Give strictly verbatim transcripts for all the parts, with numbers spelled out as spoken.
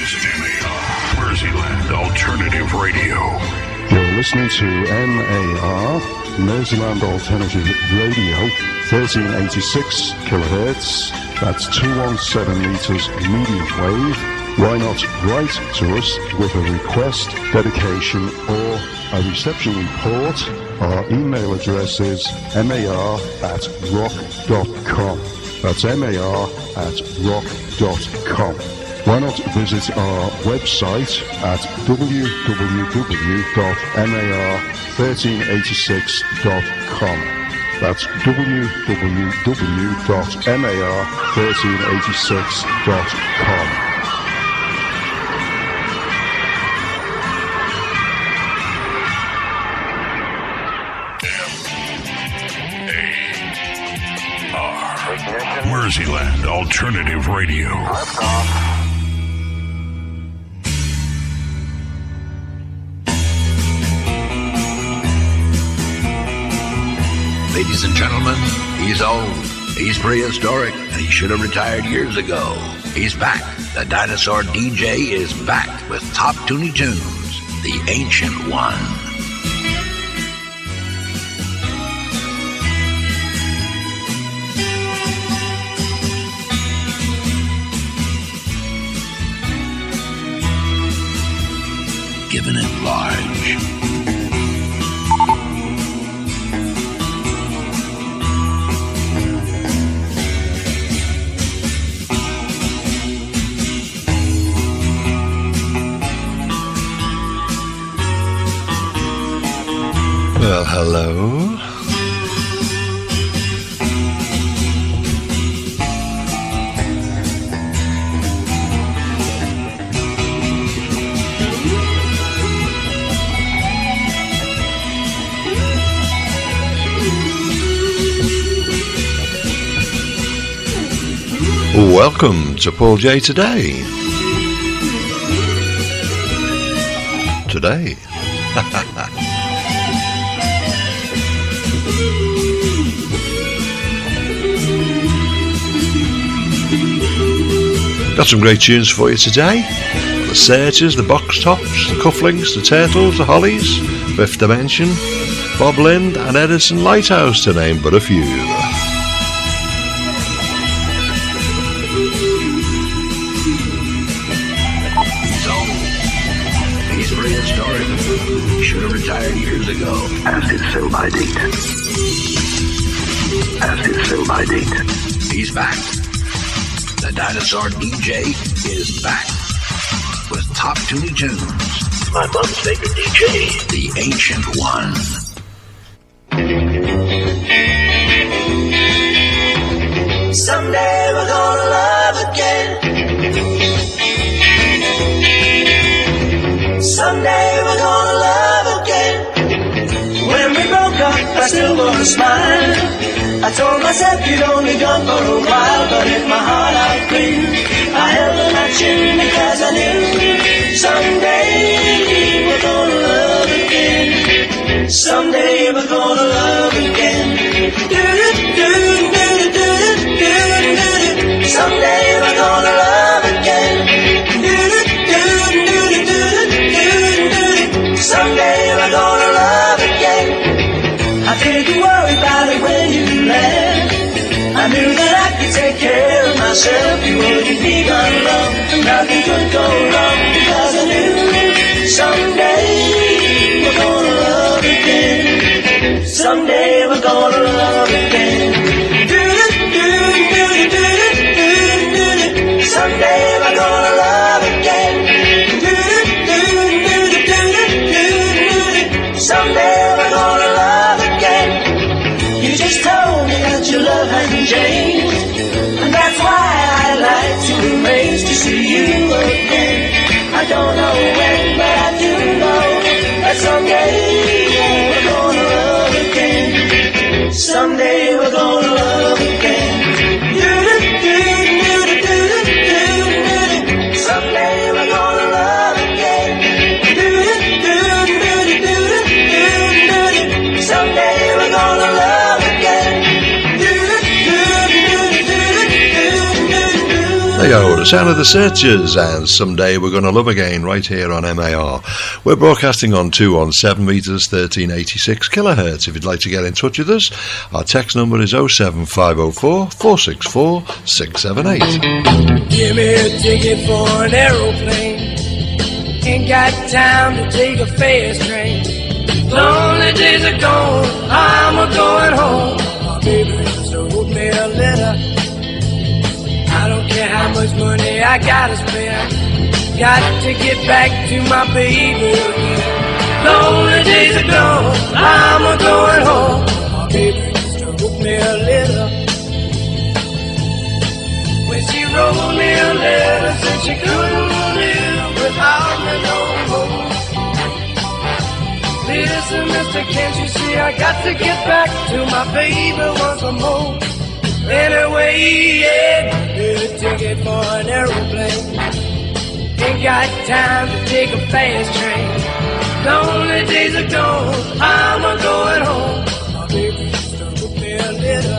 is M A R, Merseyland Alternative Radio. You're listening to M A R, Merseyland Alternative Radio, thirteen eighty-six kilohertz. That's two hundred seventeen meters medium wave. Why not write to us with a request, dedication, or a reception report? Our email address is mar at rock dot com. That's mar at rock dot com. Why not visit our website at w w w dot mar thirteen eighty-six dot com. That's w w w dot mar thirteen eighty-six dot com. Merseyland Alternative Radio. Ladies and gentlemen, he's old, he's prehistoric, and he should have retired years ago. He's back. The Dinosaur D J is back with top Toonie Tunes, the Ancient One. Given it large. Well, hello. Welcome to Paul J Today. Today. Got some great tunes for you today. The Searchers, the Box Tops, the Cufflinks, the Turtles, the Hollies, Fifth Dimension, Bob Lind and Edison Lighthouse, to name but a few. Should have retired years ago. As did sell by date. As did sell by date. He's back. The Dinosaur D J is back with top Toonie Tunes. My mom's favorite D J. The Ancient One. Someday we're gonna love again. Someday we're gonna love again. When we broke up, I still wanna smile. I told myself you'd only gone for a while, but in my heart I grieved. I held on my chin because I knew someday we're gonna love again. Someday we're gonna love again. Someday we're gonna love again. Someday we're gonna love again. I didn't worry about it when you left. I knew that I could take care of myself. You wouldn't be gone long. Nothing could go wrong because I knew someday we're gonna love again. Someday we're gonna love again. Someday we're gonna love again. Someday we're gonna love again. You just told me that your love hadn't changed, and that's why I'd like to arrange to see you again. I don't know when, but I do know that someday we're gonna love again. Someday we're gonna love again. Someday we're gonna love again. Someday we're gonna love again. They are the sound of the Searchers and Someday We're Gonna Love Again right here on M A R. We're broadcasting on two one seven metres, thirteen eighty-six kilohertz. If you'd like to get in touch with us, our text number is oh seven five oh four, four six four, six seven eight. Give me a ticket for an aeroplane. Ain't got time to take a fast train. Lonely days are gone, I'm a going home. My baby just wrote me a letter. I don't care how much money I gotta spend. Got to get back to my baby again. Lonely days are gone, I'm a going home. My baby just wrote me a letter. When she wrote me a letter, said she couldn't live without me no more. Listen, mister, can't you see I got to get back to my baby once more. Anyway, yeah, get a ticket for an aeroplane. Ain't got time to take a fast train. Lonely days are gone, I'm a going home. My baby just wrote me a letter.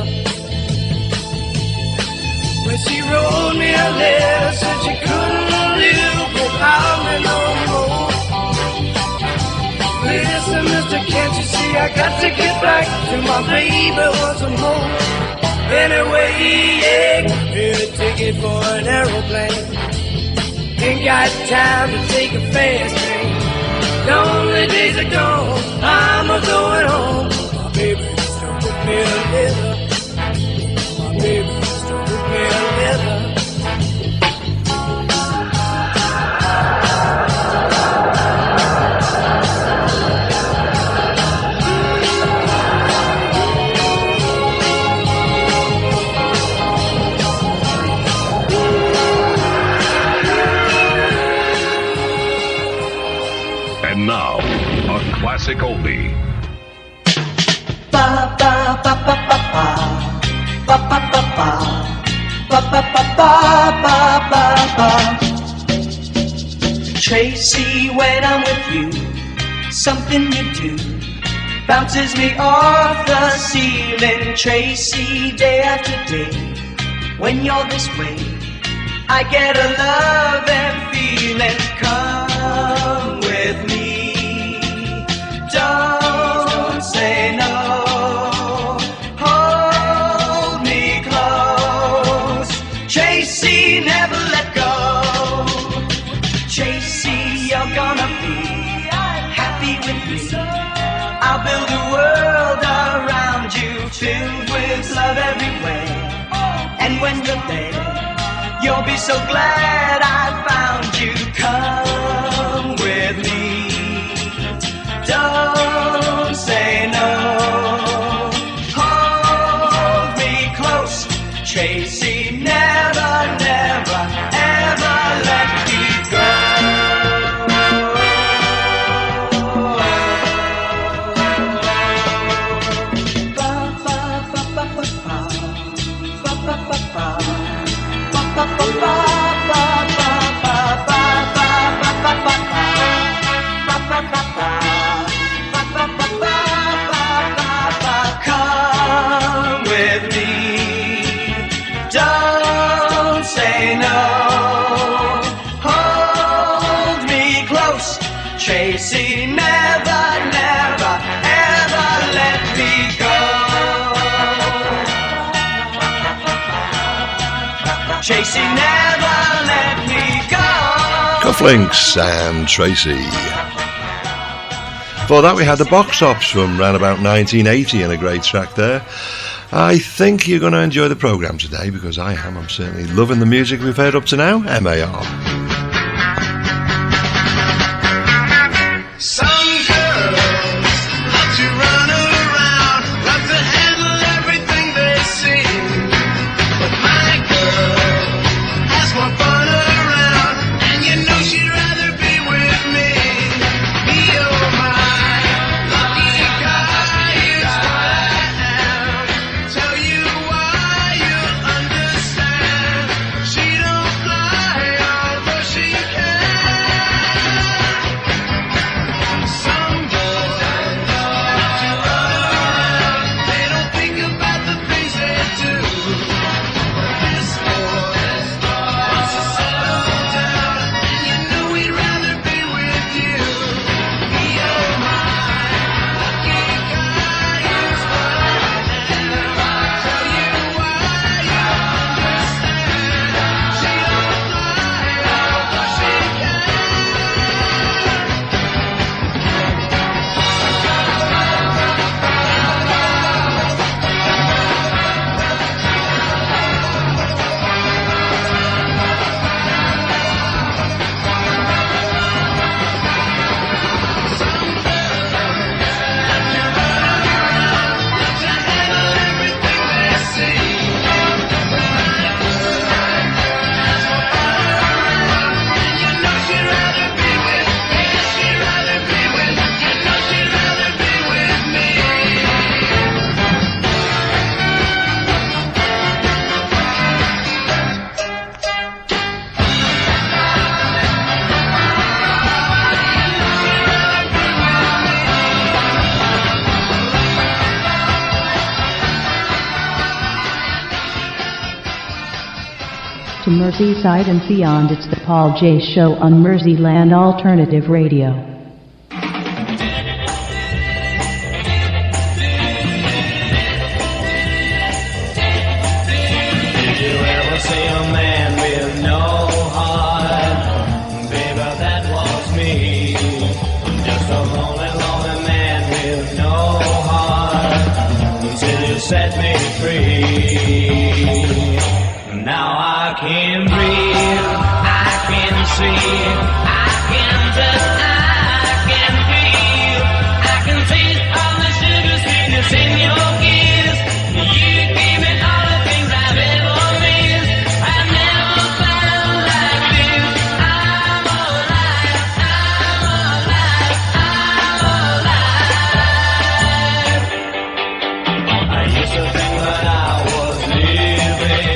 When she wrote me a letter, said she couldn't live without me no more. Listen, mister, can't you see I got to get back to my baby once more. Anyway, yeah, get a ticket for an aeroplane. Ain't got time to take a fast train. Lonely days are gone, I'm a going home. My baby just wrote me a letter. My baby just wrote me a letter. Now, a classic oldie. Ba ba ba ba ba ba ba ba ba ba ba ba ba ba ba ba. Tracy, when I'm with you, something you do bounces me off the ceiling. Tracy, day after day, when you're this way, I get a love and feeling. Come with me. Don't say no. Hold me close. Tracy, never let go. Tracy, you're gonna be happy with me. I'll build a world around you, filled with love everywhere. And when you're there, you'll be so glad I found you. Come with me. Don't say no. Hold me close. Tracy, never, never, ever let me go. Ba ba ba ba ba ba ba ba ba ba ba ba ba ba. Tracy, never, never, ever let me go. Tracy, never let me go. Cufflinks and Tracy. Before that we had the Box Tops from around about nineteen eighty and a great track there. I think you're going to enjoy the programme today because I am. I'm certainly loving the music we've heard up to now. M A R. to Merseyside and beyond. It's the Paul J. Show on Merseyland Alternative Radio. Did you ever see a man with no heart? Baby, that was me. Just a lonely, lonely man with no heart until you set me free. Now I can breathe, I can see, I can touch, I can feel, I can taste all the sugar sweetness in your kiss. You give me all the things I've ever missed. I've never found like this. I'm alive, I'm alive, I'm alive. I used to think that I was living.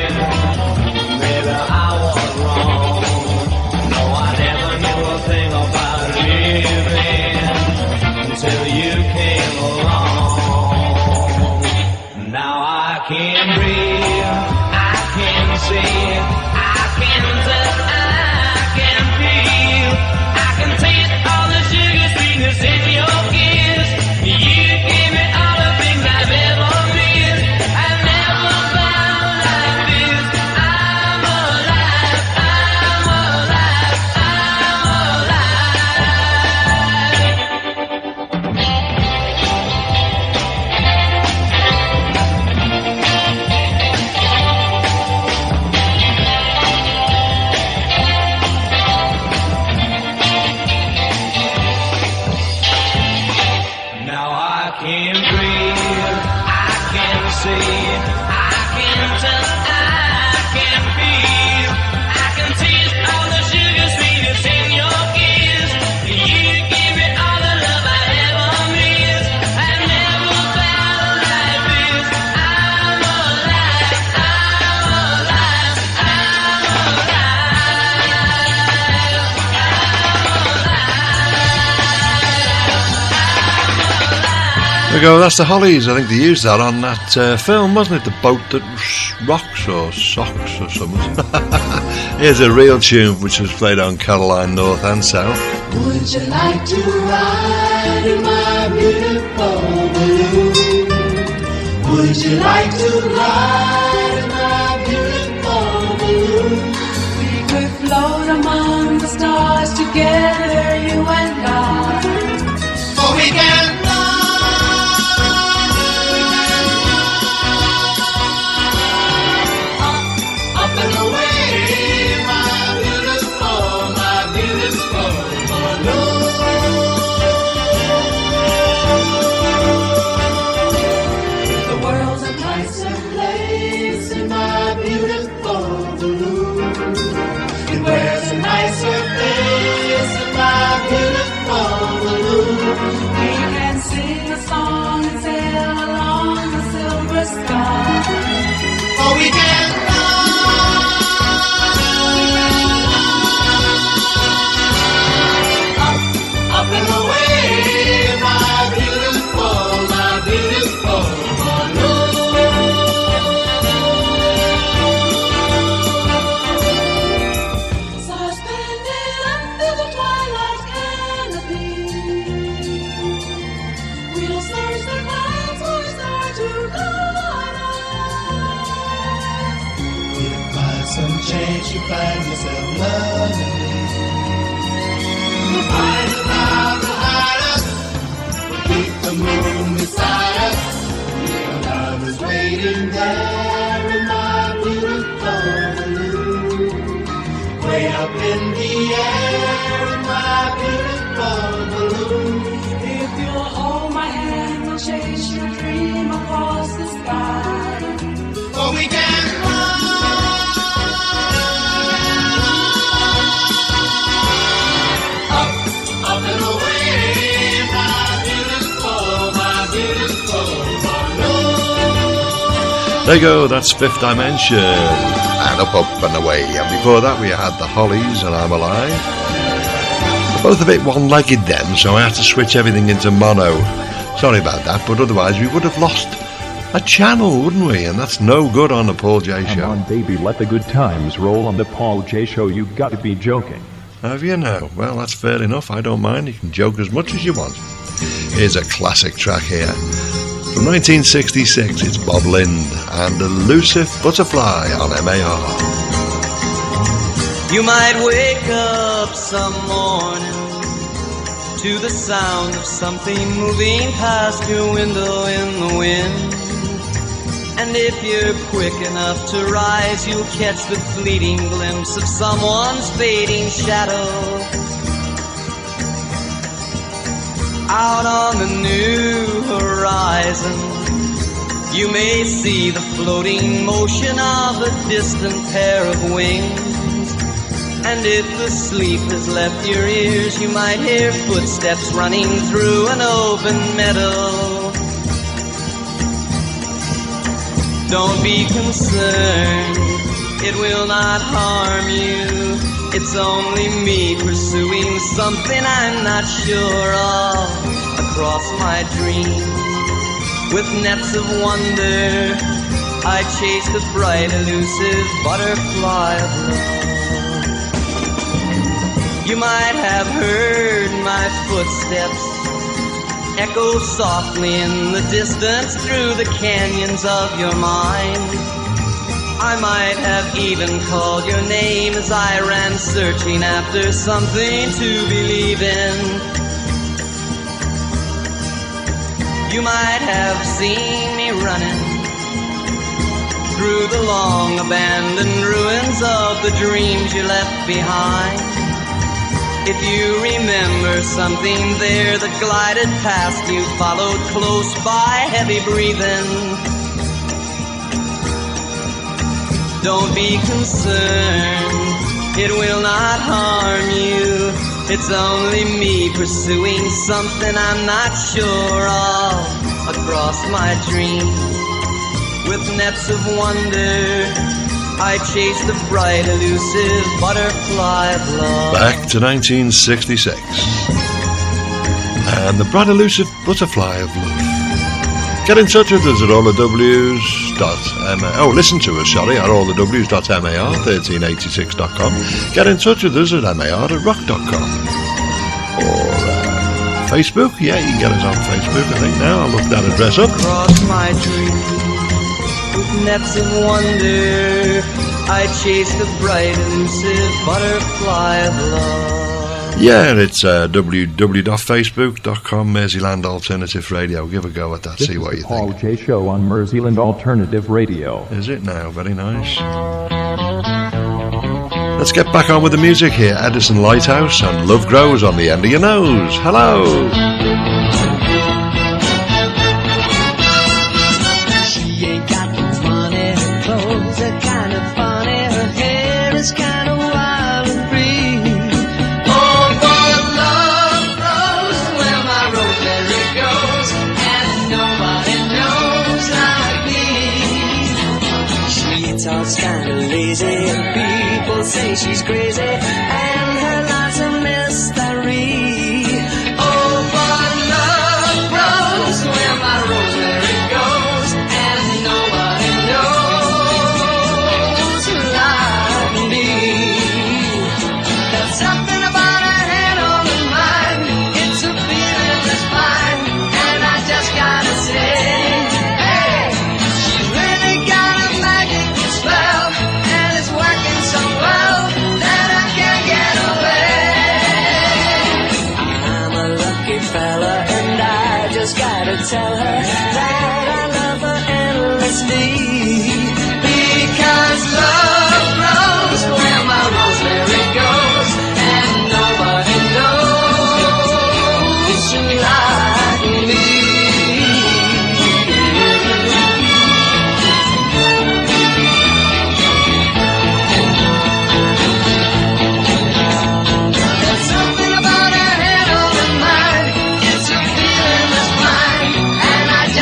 Until you came along. Now I can breathe, I can see, I can touch, I can feel, I can taste all the sugar sweetness in your kiss. You give me all the things I've ever missed. I've never found like this. I'm alive, I'm alive, I'm There we go, that's the Hollies. I think they used that on that uh, film, wasn't it? The Boat That Rocks or Socks or something. Here's a real tune which was played on Caroline North and South. Would you like to ride in my beautiful balloon? Would you like to ride in my beautiful balloon? We could float among the stars together, you and I. For we can you find yourself loving me. We'll find it out behind us. We'll keep the moon beside us. Your love is waiting there in my beautiful balloon. Way up in the air in my beautiful balloon. If you'll hold my hand, we'll chase your dream across the sky. For we can fly. There you go, that's Fifth Dimension and Up, Up and Away. And before that we had the Hollies and I'm Alive. They're both a bit one-legged then, so I had to switch everything into mono. Sorry about that, but otherwise we would have lost a channel, wouldn't we? And that's no good on the Paul J Come Show. on, baby, let the good times roll on the Paul J Show. You got to be joking. Have you now? Well, that's fair enough. I don't mind. You can joke as much as you want. Here's a classic track here. From nineteen sixty-six, it's Bob Lind and Elusive Butterfly on M A R. You might wake up some morning to the sound of something moving past your window in the wind. And if you're quick enough to rise, you'll catch the fleeting glimpse of someone's fading shadow. Out on the new horizon, you may see the floating motion of a distant pair of wings. And if the sleep has left your ears, you might hear footsteps running through an open meadow. Don't be concerned, it will not harm you. It's only me pursuing something I'm not sure of across my dreams. With nets of wonder, I chase the bright, elusive butterfly of love. You might have heard my footsteps echo softly in the distance through the canyons of your mind. I might have even called your name as I ran searching after something to believe in. You might have seen me running through the long abandoned ruins of the dreams you left behind. If you remember something there that glided past you, followed close by, heavy breathing, don't be concerned, it will not harm you. It's only me pursuing something I'm not sure of across my dreams. With nets of wonder, I chase the bright, elusive butterfly of love. Back to nineteen sixty-six. And the bright, elusive butterfly of love. Get in touch with us at all the W's dot M A R. Oh, listen to us, sorry, at all the W's dot M A R thirteen eighty-six dot com. Get in touch with us at M A R at rock dot com. Or uh, Facebook. Yeah, you can get us on Facebook, I think, now. I'll look that address up. Across my dreams, with nets of wonder, I chase the bright, elusive butterfly of love. Yeah, it's uh, w w w dot facebook dot com, Merseyland Alternative Radio. Give a go at that, This see is what the you Paul think. J Show on Merseyland Alternative Radio. Is it now? Very nice. Let's get back on with the music here. Edison Lighthouse and Love Grows on the End of Your Nose. Hello! She ain't got no money, her clothes are kind of funny, her hair is kind of wild and free. Oh, but love grows where my rosemary goes, and nobody knows like me. She talks kind of lazy, and people say she's crazy, and her life's a mystery. Oh, but love grows where my rosemary goes, and nobody knows like me. There's something about her head on her mind, it's a feeling that's fine, and I just gotta say, hey, she's really got a magic spell, and it's working so well that I can't get away. I'm a lucky fella, and I just gotta tell her that I love her endlessly. Because love grows where my rosemary goes, and nobody knows like me. There's something about her head on her mind, it's a feeling that's mine, and I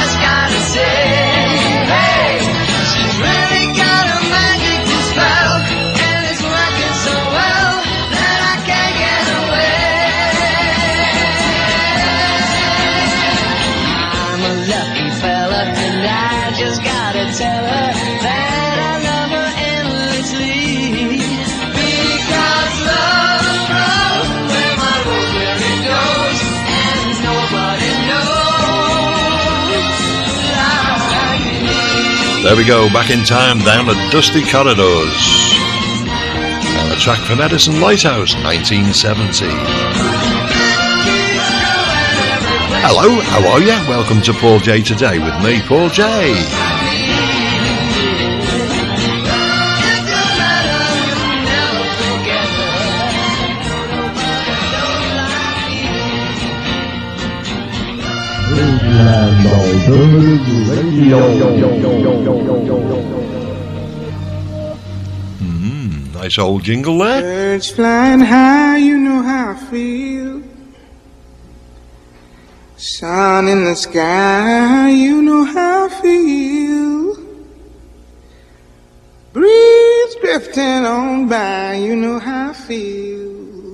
There we go, back in time down the dusty corridors. And a track from Edison Lighthouse, nineteen seventy. Hello, how are you? Welcome to Paul J Today with me, Paul J. Mm, nice old jingle there. Birds flying high, you know how I feel. Sun in the sky, you know how I feel. Breeze drifting on by, you know how I feel.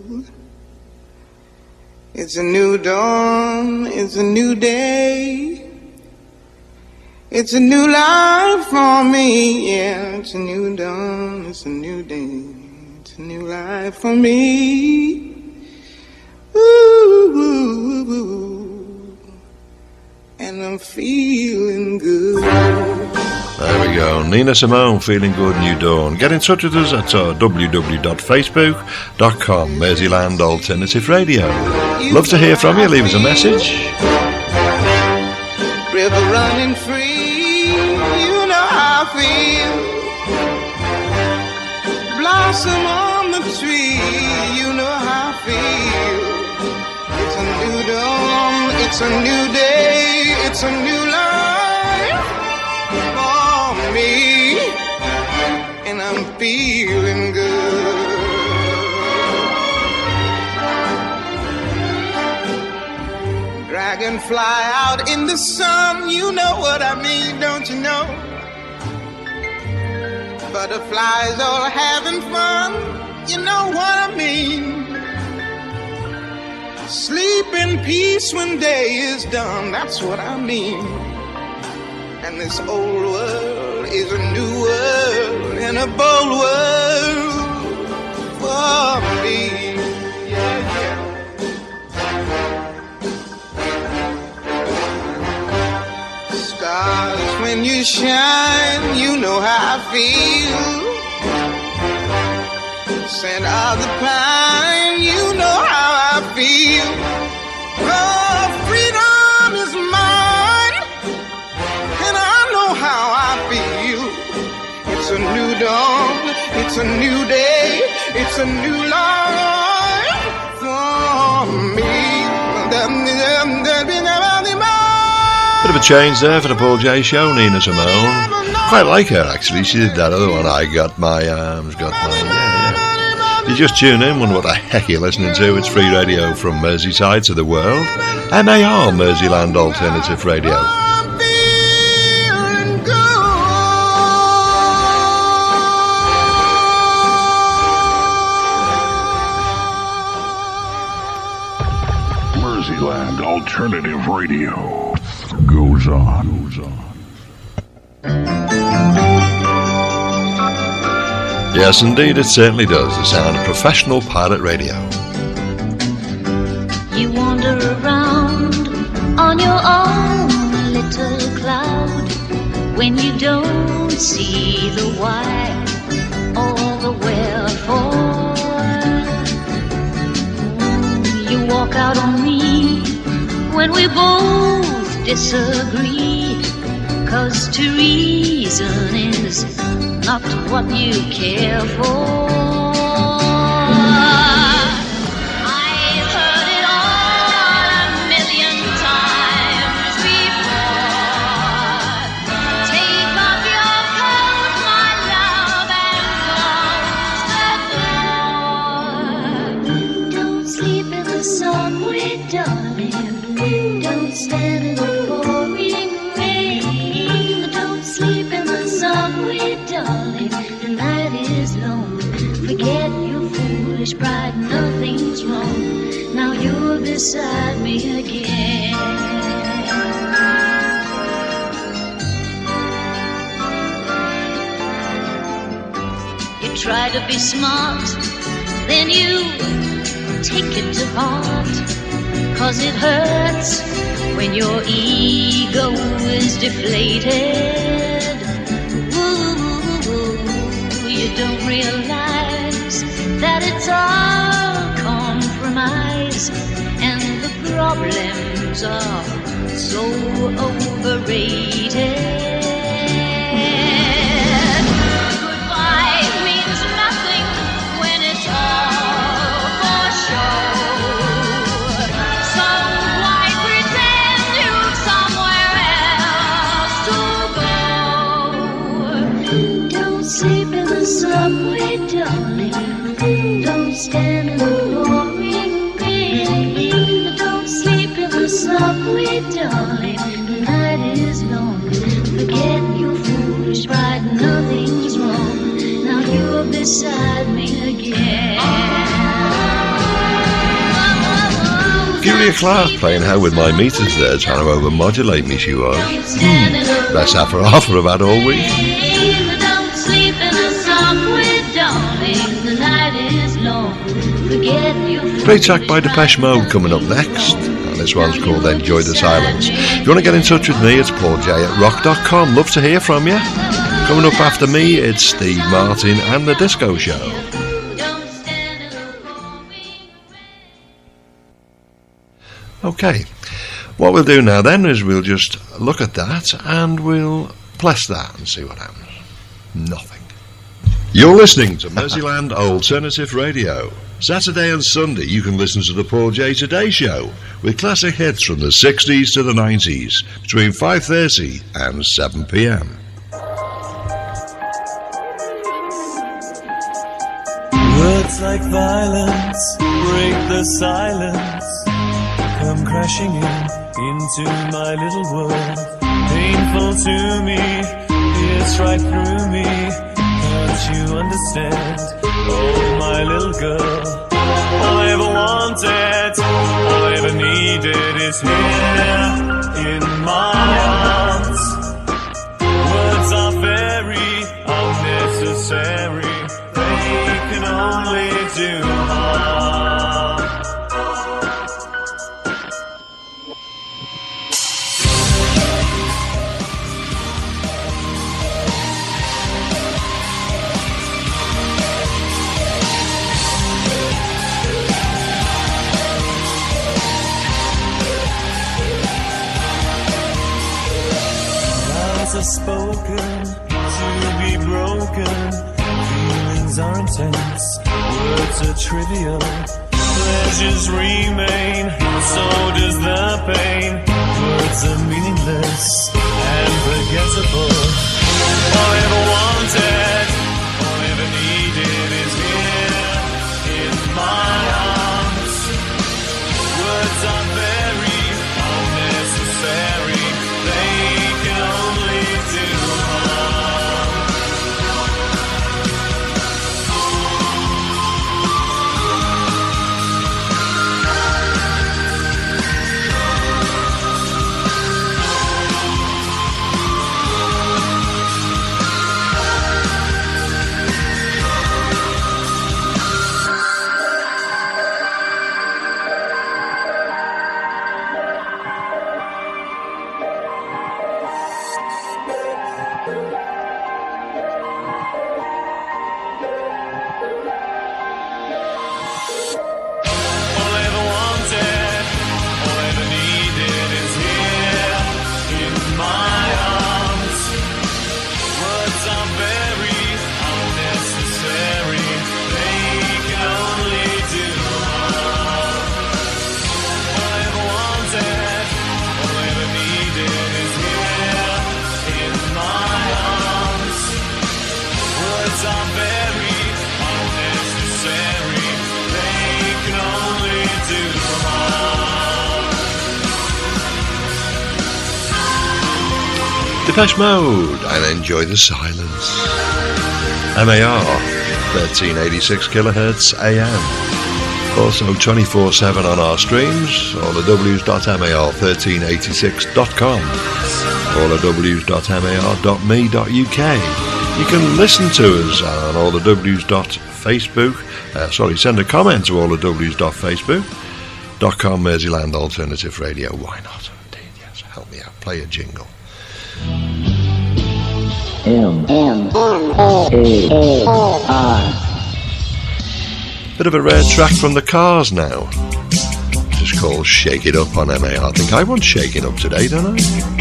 It's a new dawn, it's a new day. It's a new life for me, yeah. It's a new dawn, it's a new day. It's a new life for me. Ooh, ooh, ooh. And I'm feeling good. There we go, Nina Simone, Feeling Good, New Dawn. Get in touch with us at uh, w w w dot facebook dot com, Merseyland Alternative Radio. Love to hear from you, leave us a message. River running free, you know how I feel. Blossom on the tree, you know how I feel. It's a new dawn, it's a new day, it's a new life for me, and I'm feeling good. Dragonfly out in the sun, you know what I mean, don't you know? Butterflies all having fun, you know what I mean. Sleep in peace when day is done, that's what I mean. And this old world is a new world and a bold world for me. Yeah, yeah. Stars, when you shine, you know how I feel. Scent of the pine, you know how I feel. Oh, freedom is mine, and I know how I feel. It's a new dawn, it's a new day, it's a new life for me. Bit of a change there for the Paul J Show, Nina Simone. Quite like her, actually. She did that other one, I Got My Arms, Got My... Yeah, yeah. You just tune in, wonder what the heck you're listening to. It's free radio from Merseyside to the world. M A R, Merseyland Alternative Radio. Merseyland Alternative Radio goes on. Goes on. Yes, indeed, it certainly does. The sound of professional pirate radio. You wander around on your own little cloud when you don't see the why or the wherefore. You walk out on me when we both disagree, 'cause to reason is not what you care for. I've heard it all a million times before. Take off your coat, my love, and close the door. Don't sleep in the subway, darling. Don't stand in the pouring rain. Don't sleep in the subway, darling. The night is long. Forget your foolish pride, nothing's wrong. Now you're beside me again. You try to be smart, then you take it to heart, 'cause it hurts when your ego is deflated. don't realize that it's all compromise, and the problems are so overrated. Goodbye means nothing when it's all for show. So why pretend you've somewhere else to go? Don't sleep in the subway, darling. Don't stand in the pouring rain. Don't sleep in the subway, darling. The night is long. Forget your foolish pride. Nothing's wrong. Now you're beside me again. Julia Clark playing How With My Meters there, trying to overmodulate me, she was. Hmm. Best half or half I've had all week. Don't sleep in the subway, darling. The night is long. Forget your Great track by Depeche Mode coming up next. And this one's called Enjoy the Silence. If you want to get in touch with me, it's paul j at rock dot com. Love to hear from you. Coming up after me, it's Steve Martin and the Disco Show. Okay, what we'll do now then is we'll just look at that and we'll bless that and see what happens. Nothing. You're listening to Merseyland Alternative Radio. Saturday and Sunday you can listen to the Paul J Today Show with classic hits from the sixties to the nineties between five thirty and seven p m. Words like violence break the silence, come crashing in into my little world. Painful to me, it's right through me. Can't you understand? Oh, my little girl. All I ever wanted, all I ever needed is here in my arms. Words are very unnecessary. They can only do harm. Are spoken to be broken. Feelings are intense, words are trivial. Pleasures remain, so does the pain. Words are meaningless and forgettable. All I ever wanted, all I ever needed is here in my arms. Words are very unnecessary. They can only do harm. Depeche Mode and Enjoy the Silence. M A R, thirteen eighty-six kilohertz A M. Also twenty-four seven on our streams, all the w's dot mar thirteen eighty-six dot com, all the w's dot mar dot me dot u k. You can listen to us on all the w's dot facebook, uh, sorry, send a comment to all the w's dot facebook dot com Merseyland Alternative Radio. Why not? Indeed, yes, help me out, play a jingle. M M A R. Bit of a rare track from the Cars now. Just called Shake It Up on M A R. I think I want shaking up today, don't I?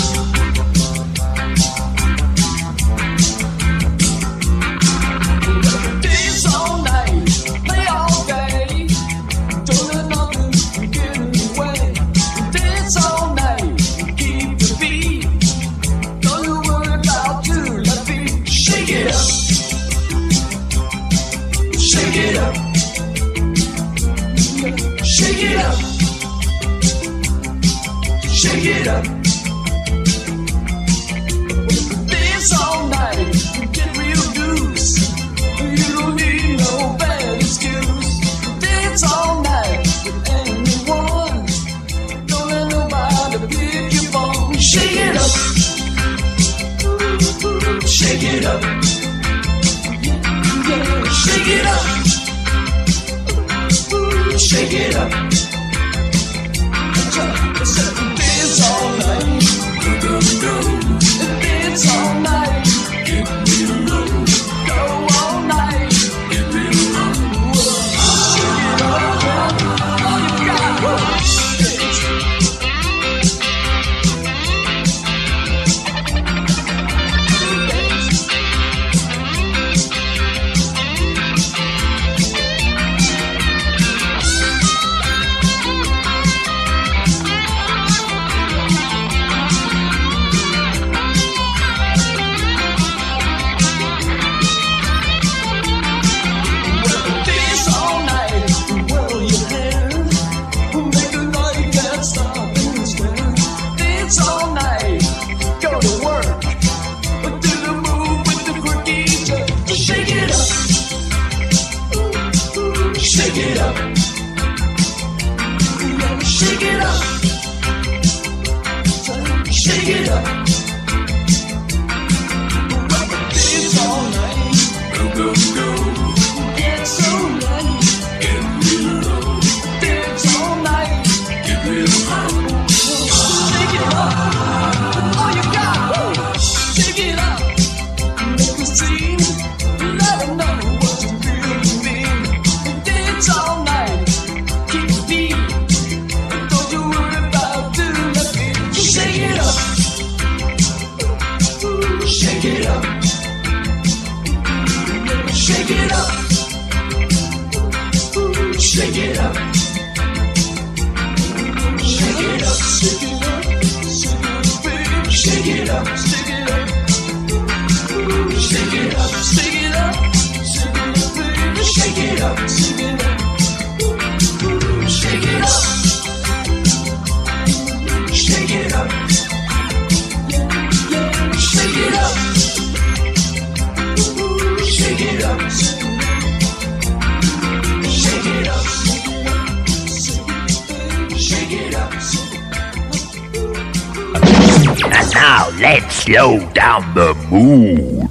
Slow down the mood.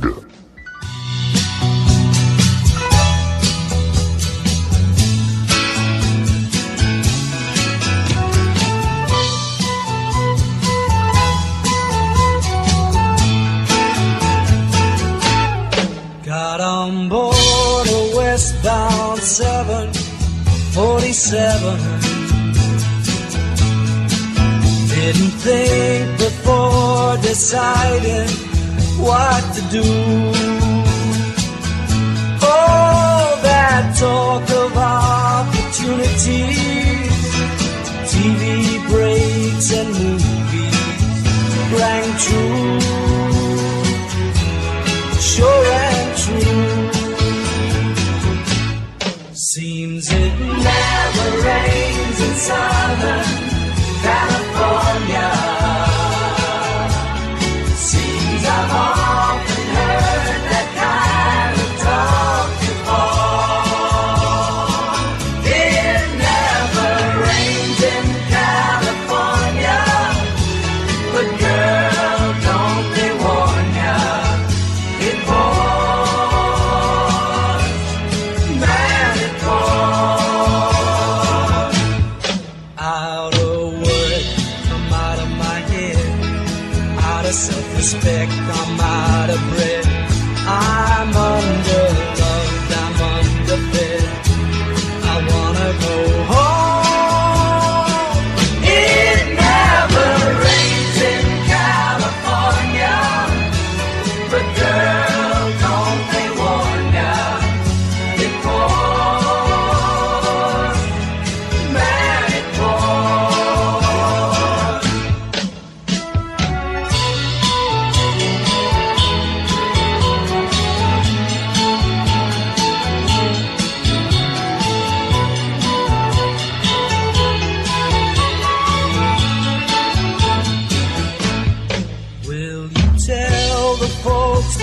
Got on board a westbound seven forty-seven. Didn't think before deciding what to do. All that talk of opportunities, T V breaks and movies rang true, sure and true. Seems it never rains in Southern California. Seems I've often heard that kind of talk before. It never rains in California, but girl, don't they warn ya, it pours, man, it pours. Out of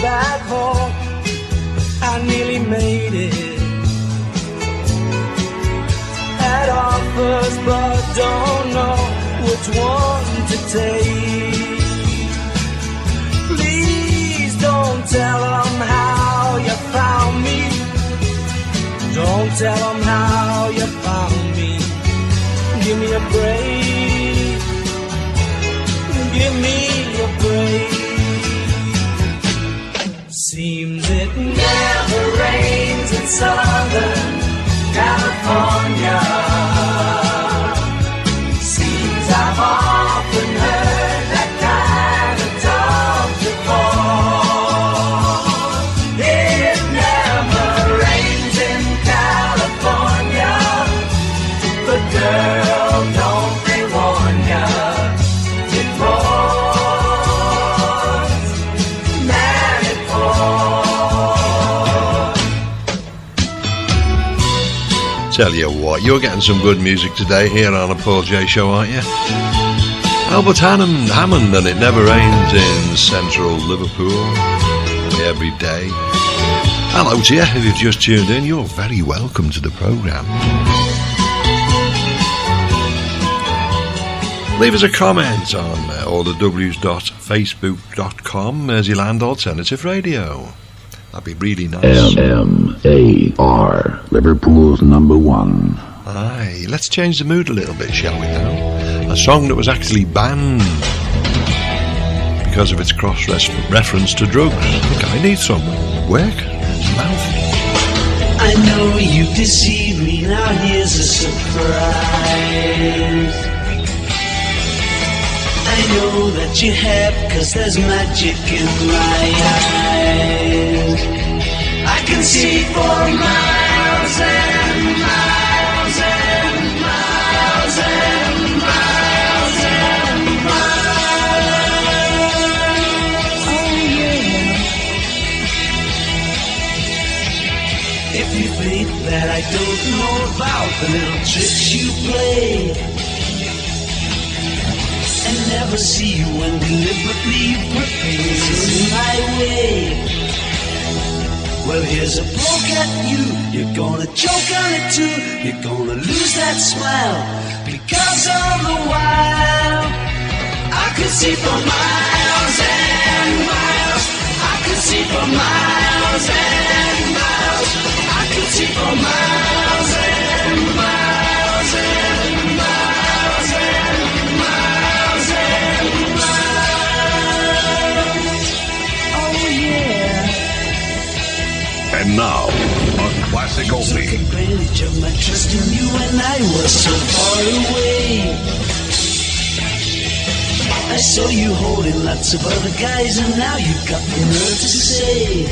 that home, I nearly made it. At our first, but don't know which one to take. Please don't tell them how you found me. Don't tell them how you found me. Give me a break. Give me a break. Seems it never rains in Southern California. Seems I've often heard that kind of talk before. It never rains in California, but girl, don't they warn ya? It pours, man, it pours. Tell you what, you're getting some good music today here on a Paul J Show, aren't you? Albert Hammond, Hammond and It Never Rains in central Liverpool every day. Hello to you, if you've just tuned in, you're very welcome to the programme. Leave us a comment on uh, all the w's dot facebook dot com, Merseyland Alternative Radio. That'd be really nice. M A R, Liverpool's number one. Aye, let's change the mood a little bit, shall we now? A song that was actually banned because of its cross-reference to drugs. The guy needs some work in his mouth. I know you deceived me, now here's a surprise. I know that you have, cause there's magic in my eyes. I can see for miles and miles and miles and miles and miles. Oh yeah. If you think that I don't know about the little tricks you play, and never see you when deliberately put things in my way. Well, here's a poke at you. You're gonna choke on it too. You're gonna lose that smile because all the while I could see for miles and miles. I could see for miles and miles. I could see for miles and miles and miles and miles. Oh yeah. And now, a classic Took oldie. advantage of my trust in you when I was so far away. I saw you holding lots of other guys, and now you've got the nerve to say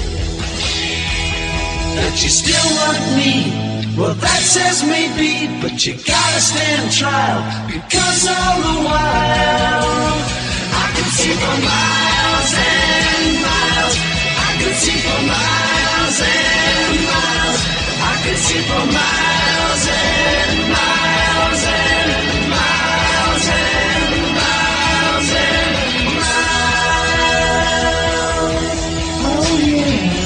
that you still want me. Well, that says maybe, but you gotta stand trial, because all the while I could see for miles and miles. I could see for miles and miles. I could see for miles and miles and miles and miles and miles. Oh yeah.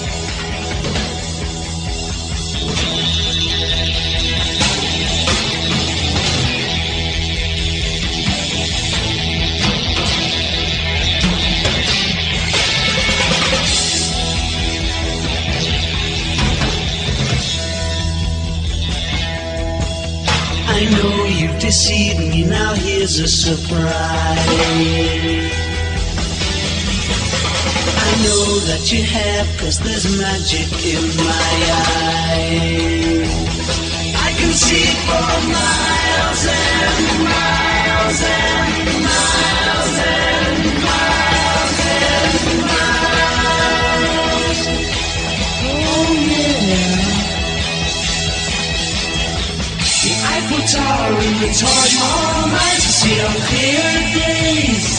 I know you've deceived me, now here's a surprise. I know that you have, cause there's magic in my eyes. I can see for miles and miles and miles and miles and miles. Oh yeah. The Eiffel Tower and the Taj Mahal nights to see on clear days.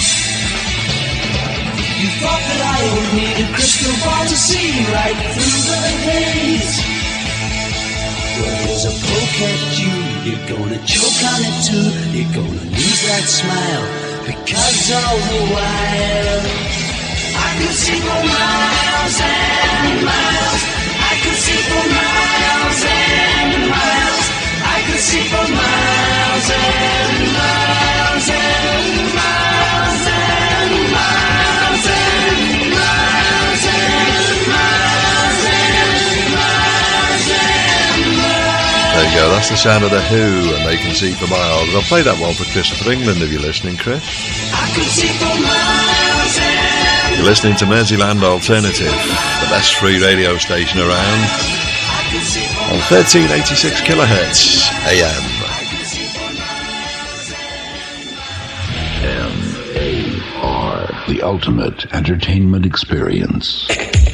You thought that I would need a crystal ball to see right through the haze. Well, here's a poke at you. You're gonna choke on it too. You're gonna lose that smile, because all the while I could see for miles and miles. I could see for miles and miles. I could see for miles and miles and miles and miles and miles and miles and miles and miles. There you go, that's the sound of The Who, and They Can See for Miles. I'll play that one for Christopher England if you're listening, Chris. I could see for miles and You're listening to Merseyland Alternative, the best free radio station around, on thirteen eighty-six kilohertz A M. M A R, the ultimate entertainment experience.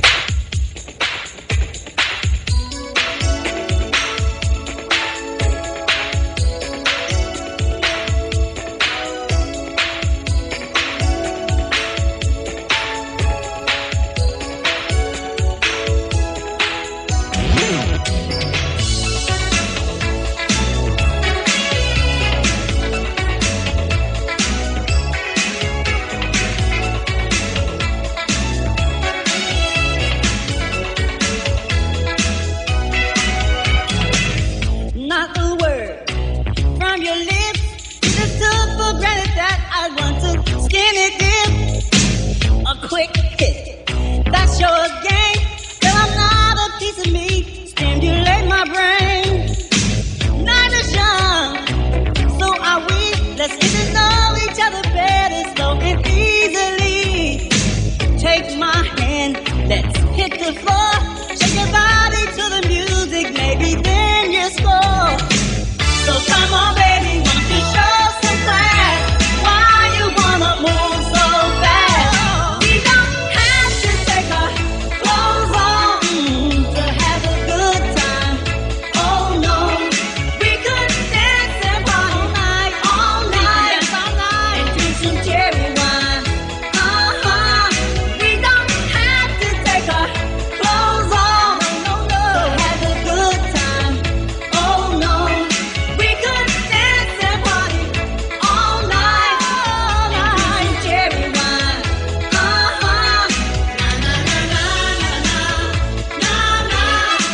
Not a word from your lips. You just took for granted that I want to skinny dip. A quick hit, that's your game. Well, I'm not a piece of meat. Stimulate my brain. Night is young, so are we. Let's get to know each other better, slow and easily. Take my hand, let's hit the floor. Shake your body to the music, maybe then you score. So come on, baby, won't you show some class? Why you wanna move so fast? We don't have to take our clothes off mm, to have a good time. Oh no, we could dance and party all night, all night, dance all night, and drink some cherry wine. Uh-huh. We don't have to take our clothes off, no, no, to have a good time. Oh no, we could dance and party all night, all night, and drink cherry wine. Uh-huh. Na na na na na na na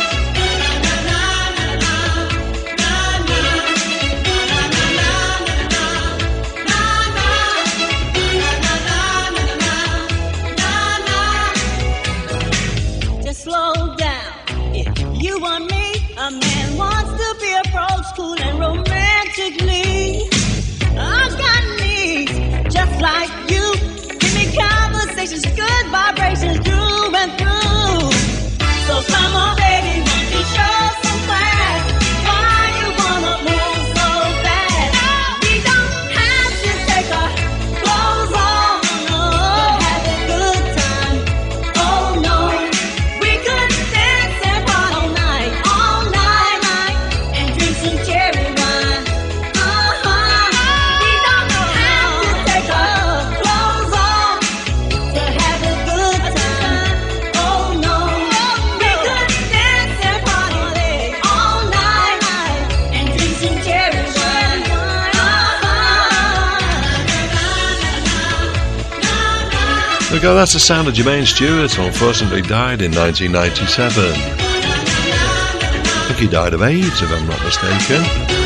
Just slow down. If you want me, a man wants to be approached cool and romantically. I've got needs just like you. Give me conversations, good vibrations through and through. So come on, baby, won't you show some class? Why you wanna move so fast? We don't have to take our clothes off, no, to have a good time. Oh no, we could dance and party all night, all night, night, and drink some cherry wine. Uh-huh. We don't have to take our clothes off to have a good time. Oh no, we could dance and party all night, night, and drink some cherry wine. There we go, that's the sound of Jermaine Stewart, who unfortunately died in nineteen ninety-seven. I think he died of AIDS, if I'm not mistaken.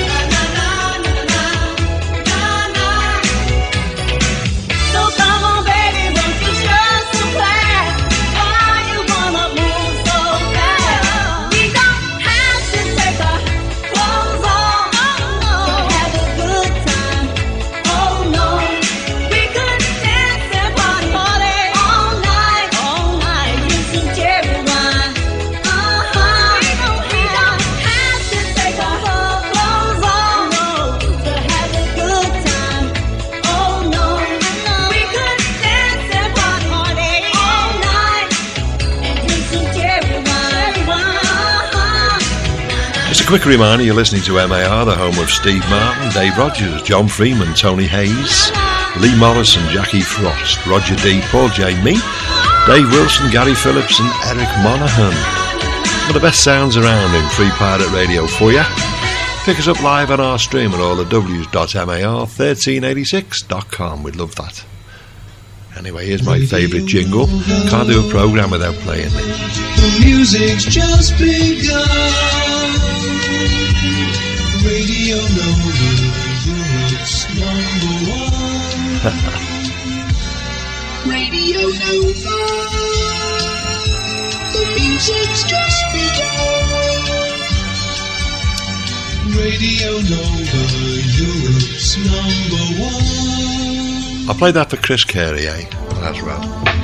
So come on, baby, won't you show some class? Why you wanna move so fast? We don't have to take our clothes off, to have a good time. Oh no, we could dance and party, party all night, all night, drink some cherry wine. Uh-huh. We don't have to take our clothes off, to have a good time. Oh no, we could dance and party, party all night, and drink some cherry wine. Uh-huh. Just a quick reminder, you're listening to M A R, the home of Steve Martin, Dave Rogers, John Freeman, Tony Hayes, Lee Morrison, Jackie Frost, Roger D, Paul J. Me, Dave Wilson, Gary Phillips and Eric Monaghan. One of the best sounds around in free pirate radio for you. Pick us up live on our stream at all the w's dot mar thirteen eighty-six dot com. We'd love that. Anyway, here's my favourite jingle. Can't do a programme without playing this. The music's just begun. Radio Nova, Europe's number one. Radio Nova. The music's just begun. Radio Nova, Europe's number one. I played that for Chris Carey, eh? As well.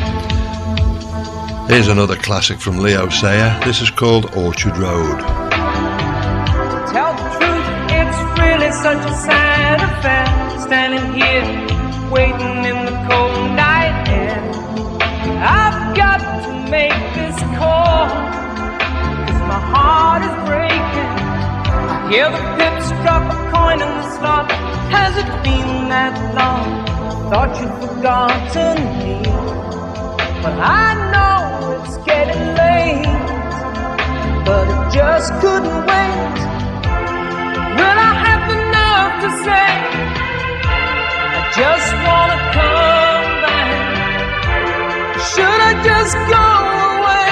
Here's another classic from Leo Sayer. This is called Orchard Road. Tell the truth, it's really such a sad affair. Standing here, waiting in the cold night air. I've got to make this call, 'cause my heart is breaking. I hear the pips drop a coin in the slot. Has it been that long? Thought you'd forgotten me, but I know it's getting late, but it just couldn't wait. Will I have the nerve to say I just wanna come back? Should I just go away?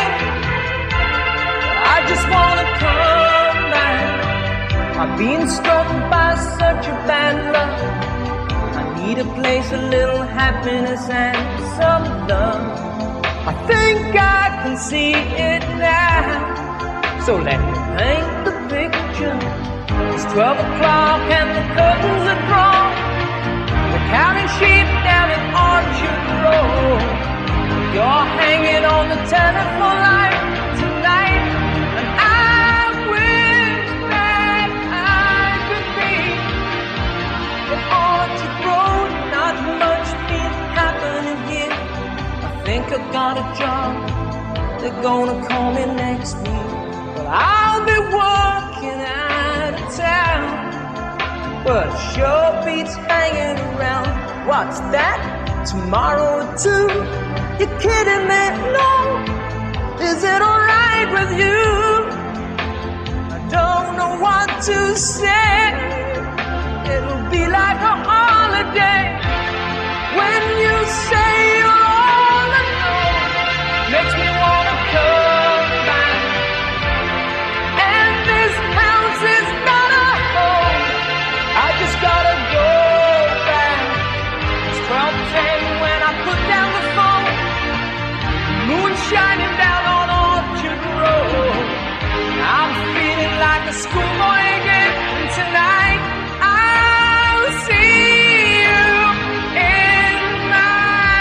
I just wanna come back. I've been struck by such a bad luck. Need a place, a little happiness and some love. I think I can see it now, so let me paint the picture. It's twelve o'clock and the curtains are drawn. We're counting sheep down in Orchard Road. You're hanging on the telephone line tonight, and I wish that I could be in Orchard Road. Not much been happening here. I think I got a job. They're gonna call me next week, but I'll be working out of town. But it sure beats hanging around. What's that? Tomorrow or two? You kidding me? No. Is it alright with you? I don't know what to say. It'll be like a holiday when you say you're all alone. Makes me wanna come back. And this house is not a home. I just gotta go back. It's twelve ten when I put down the phone. Moon shining down on Orchard Road. I'm feeling like a schoolboy again tonight. I'll see you in my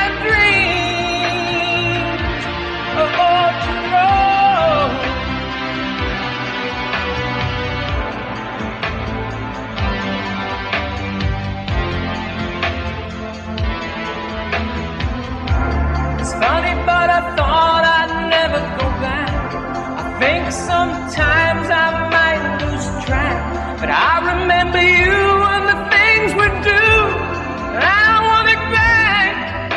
dreams of Orchard Road. It's funny, but I thought I'd never go back. I think sometimes I might lose track, but I remember you and the things we do, and I want it back.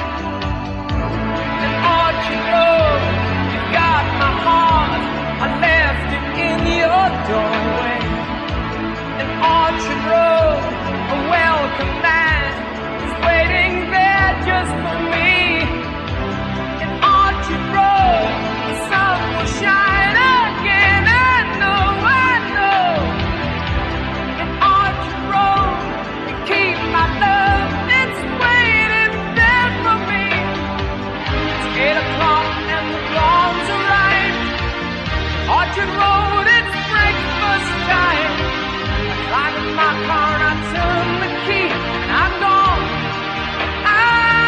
And Orchard Road, you got my heart, I left it in your doorway. And Orchard Road, a welcome mat is waiting there just for me. And Orchard Road, the sun will shine again. I know, I know. And Orchard Road, you keep my love, it's waiting there for me. It's eight o'clock and the dawn's arrived. Orchard Road, it's breakfast time. I climb in my car and I turn the key, and I'm gone. I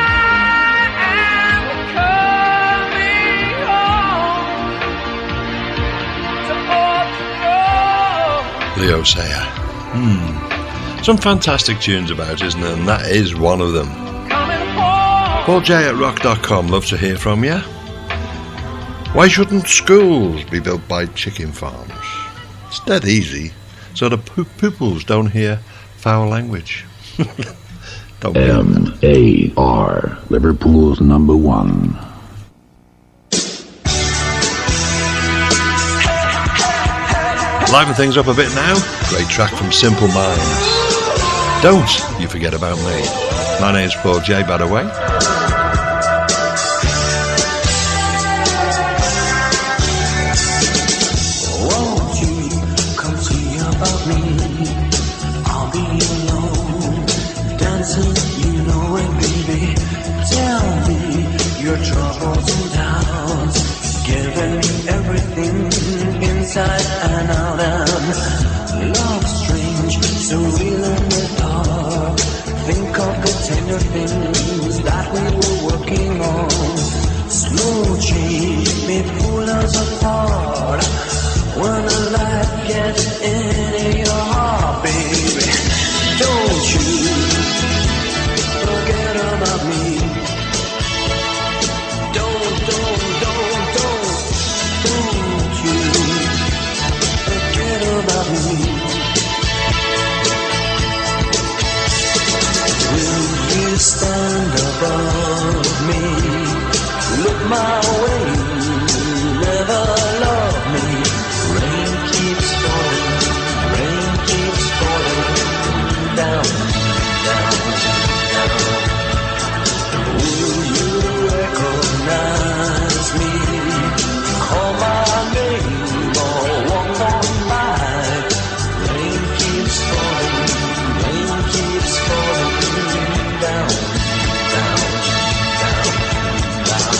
am coming home to Orchard Road. Leo Sayer. Hmm. Some fantastic tunes about, isn't there? And that is one of them. Paul J at rock dot com. Love to hear from you. Why shouldn't schools be built by chicken farms? It's dead easy, so the poop pupils don't hear foul language. Don't be M A R, Liverpool's number one. Liven things up a bit now. Great track from Simple Minds. Don't you forget about me. My name's Paul J, by the way. about me, I'll be alone, dancing, you know it, baby. Tell me your troubles and doubts, giving me everything inside and out. And love strange, so real in the dark. Think of the tender things that we were working on. Slow change may pull us apart. When the light gets into your heart, baby, don't you forget about me. Don't, don't, don't, don't, don't you forget about me. Will you stand above me? Look my way, never love me. Rain keeps falling, rain keeps falling down, down, down. Will you recognize me? Call my name or walk on by. Rain keeps falling, rain keeps falling down, down, down, down.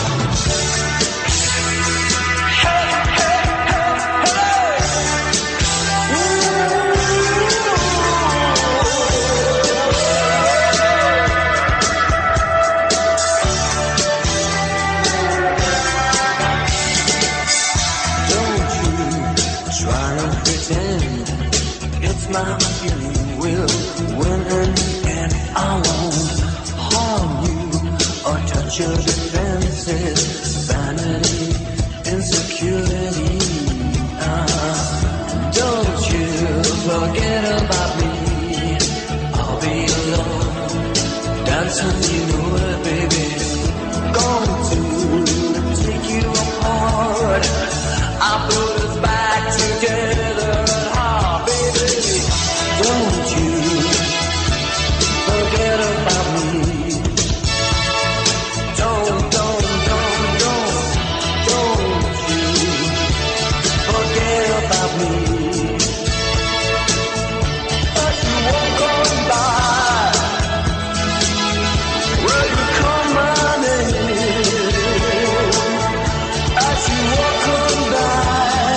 My feeling will win in the end. I won't harm you or touch your defenses. Vanity, insecurity. Uh, don't you forget about me. I'll be alone, dancing, you know it, baby. Going to take you apart. I put us back together. Don't you forget about me. Don't, don't, don't, don't, don't you forget about me. As you walk on by, will you call my name? As you walk on by,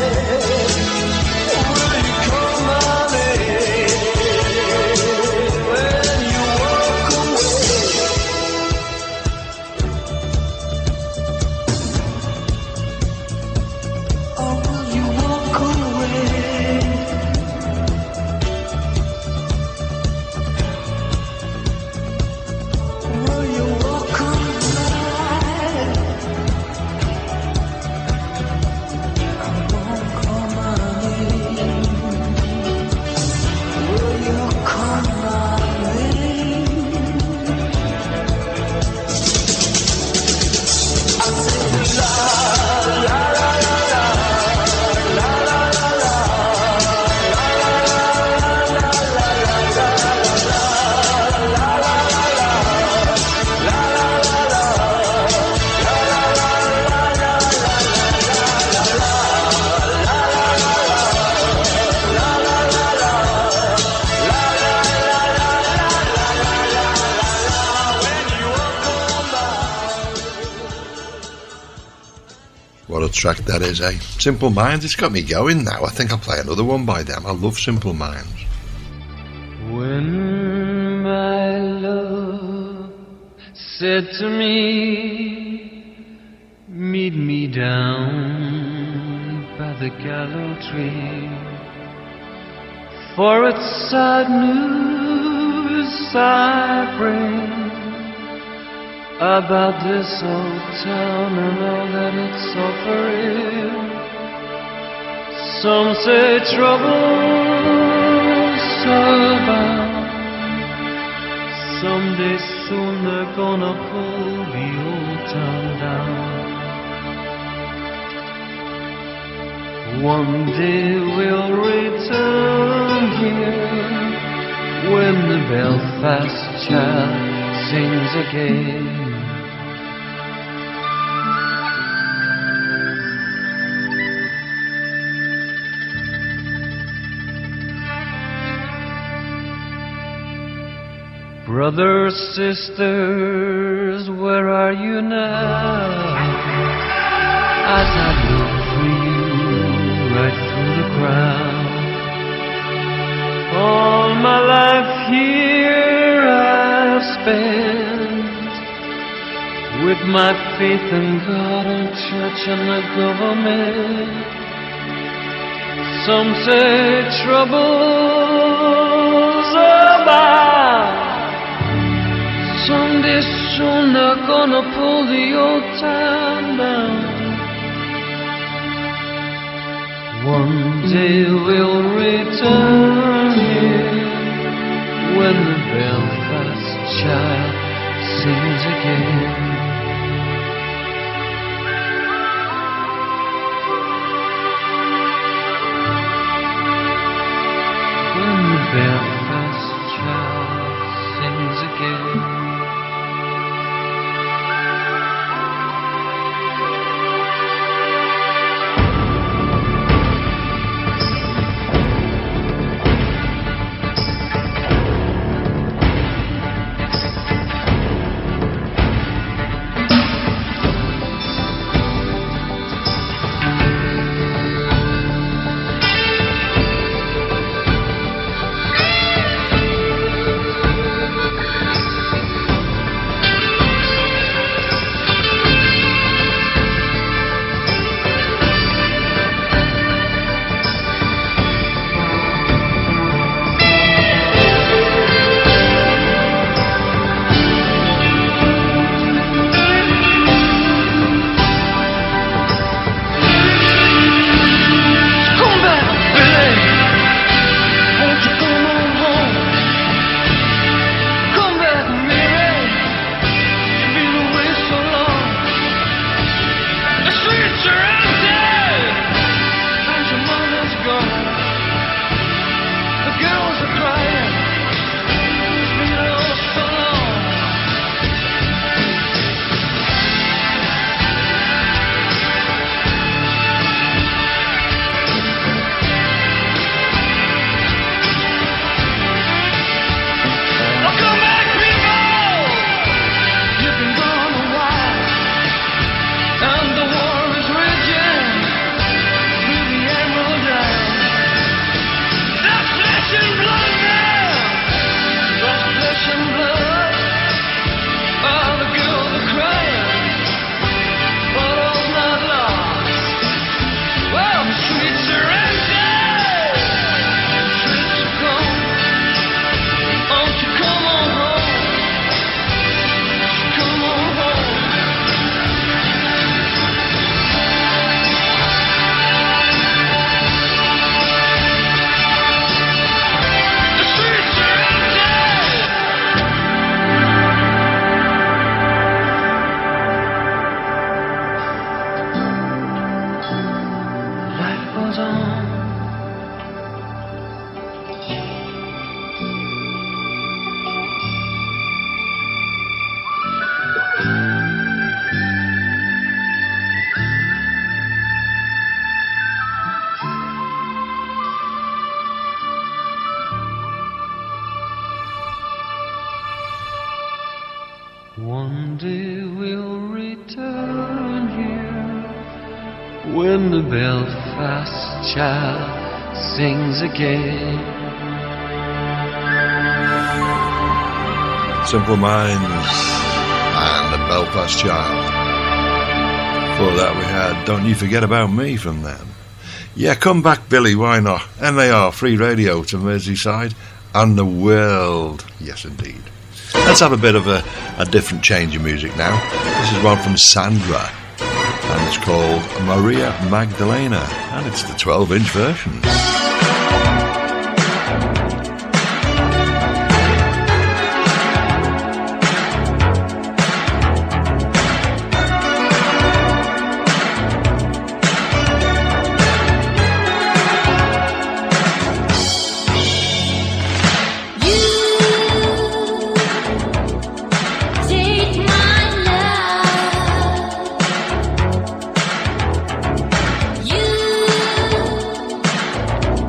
will you call my name? Track that is, eh? Simple Minds, it's got me going now. I think I'll play another one by them. I love Simple Minds. When my love said to me, meet me down by the gallows tree, for it's sad news I bring about this old town and all that it's offering. Some say trouble's about. Someday soon they're gonna pull the old town down. One day we'll return here when the Belfast child sings again. Brothers, sisters, where are you now? As I look for you right through the crowd. All my life here I've spent with my faith in God and church and the government. Some say troubles abound. Someday soon they're gonna pull the old town down. One day we'll return here when the Belfast child sings again. When the Belfast child sings again. One day we'll return here when the Belfast child sings again. Simple Minds and the Belfast Child. Before that we had Don't You Forget About Me from them. Yeah, come back Billy, why not? M A R, free radio to Merseyside and the world. Yes indeed. Let's have a bit of a, a different change of music now. This is one from Sandra and it's called Maria Magdalena and it's the twelve inch version. You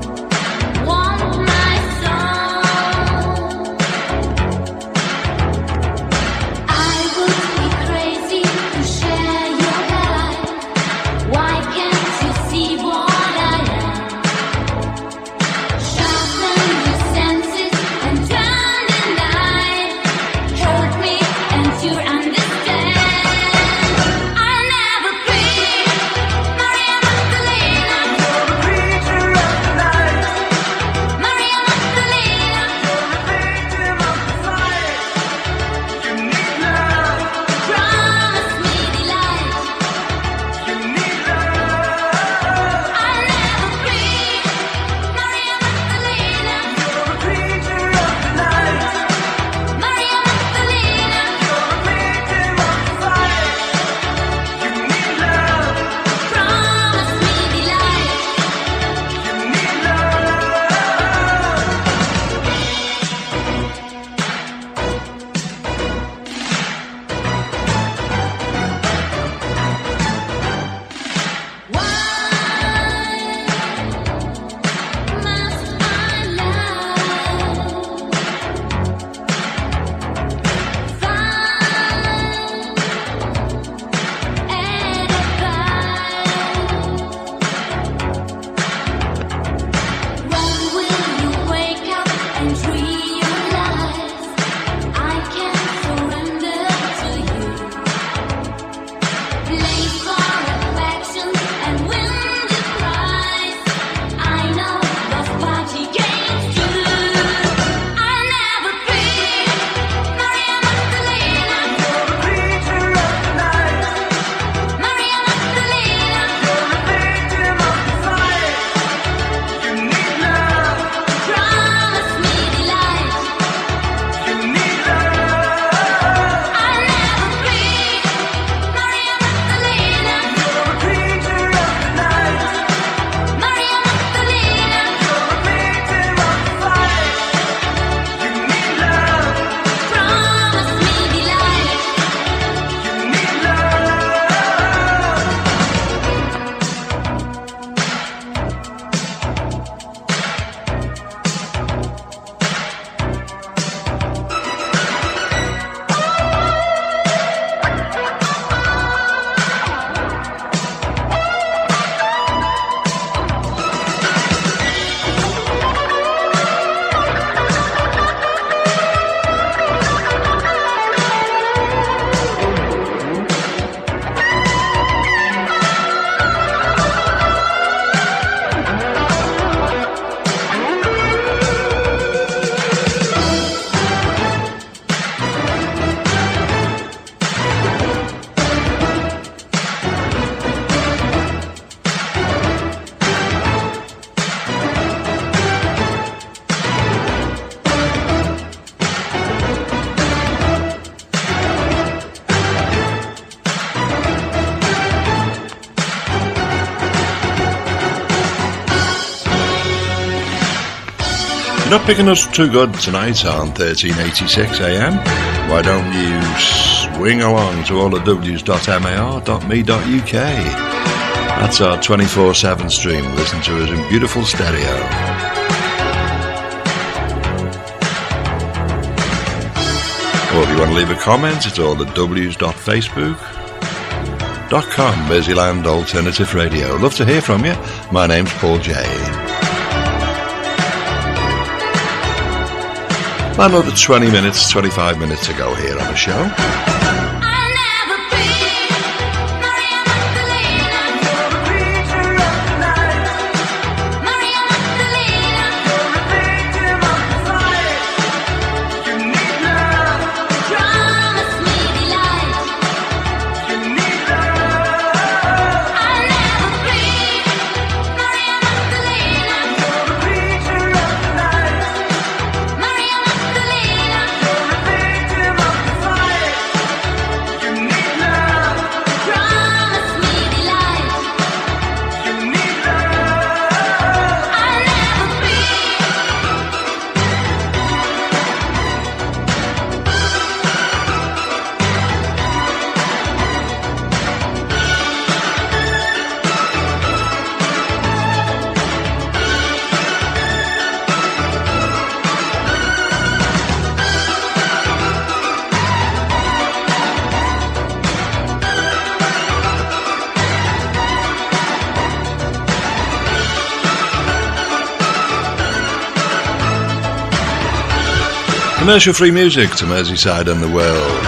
You're not picking us too good tonight on thirteen eighty-six A M. Why don't you swing along to all the w's dot mar dot me dot u k? That's our twenty-four seven stream. Listen to us in beautiful stereo. Or if you want to leave a comment, it's all the w's dot facebook dot com, Merseyland Alternative Radio. Love to hear from you. My name's Paul J. Another twenty minutes, twenty-five minutes to go here on the show. Commercial-free music to Merseyside and the world.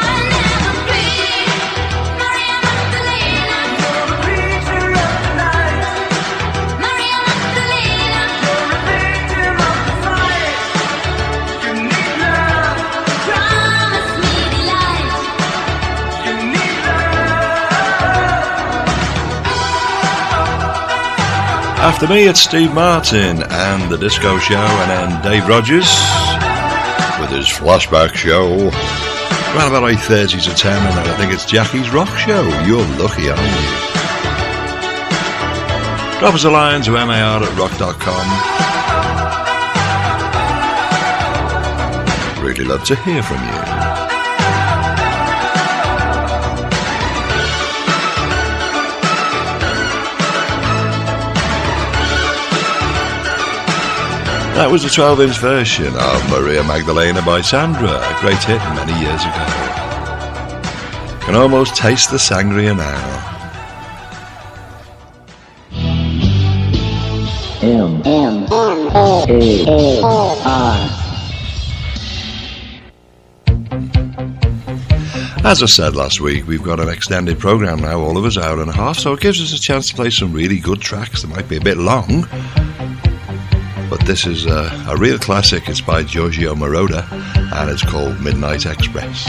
After me, it's Steve Martin and the Disco Show, and then Dave Rogers with his flashback show. Around about eight thirty to ten, and then I think it's Jackie's Rock Show. You're lucky, aren't you? Drop us a line to mar at rock dot com. Really love to hear from you. That was a twelve inch version of Maria Magdalena by Sandra, a great hit many years ago. Can almost taste the sangria now. M M A R. As I said last week, we've got an extended programme now, all of us hour and a half, so it gives us a chance to play some really good tracks that might be a bit long. But this is a, a real classic. It's by Giorgio Moroder and it's called Midnight Express.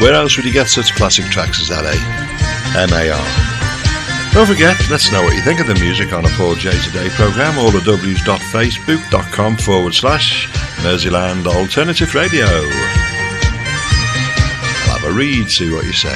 Where else would you get such classic tracks as that, eh? M A R. Don't forget, let's know what you think of the music on a Paul J Today programme. All the w's.facebook.com forward slash Merseyland Alternative Radio. I'll have a read, see what you say.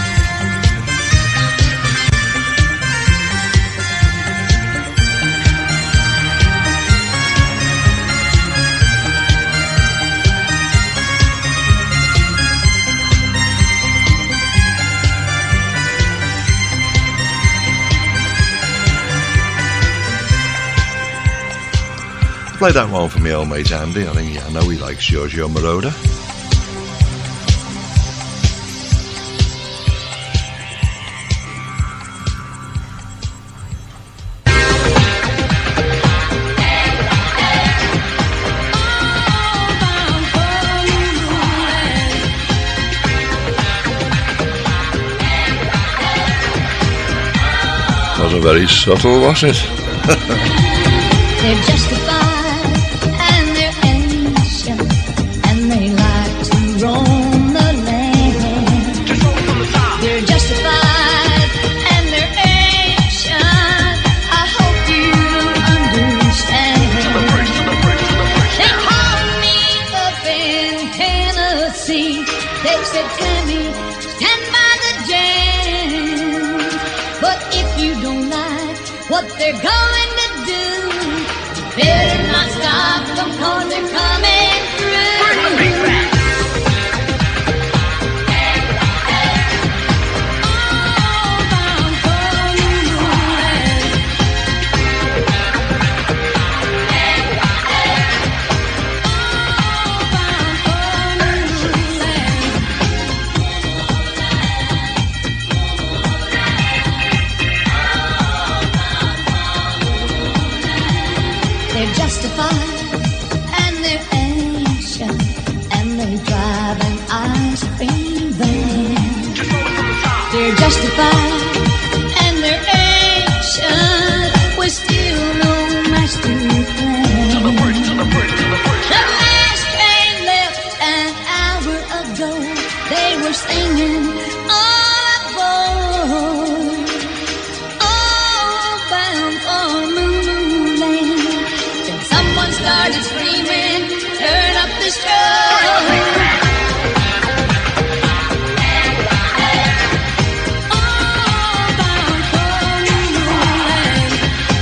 Play that one for me old mate Andy. I think I know he likes Giorgio Moroder. Wasn't very subtle, was it? They're justified and they're ancient, and they like to roam the land. They're justified and they're ancient. I hope you understand. They called me up in Tennessee. They said, Tammy, stand by the jam. But if you don't like what they're going to do, better not stop them, cause they're coming through. Bring the beat back. They're justified and they're ancient, and they drive an ice cream van. They're justified and they're ancient, with still no master plan. The last train left an hour ago. They were singing all aboard, all bound for Moonland. Someone started screaming, turn up the strobe. All bound for Moonland.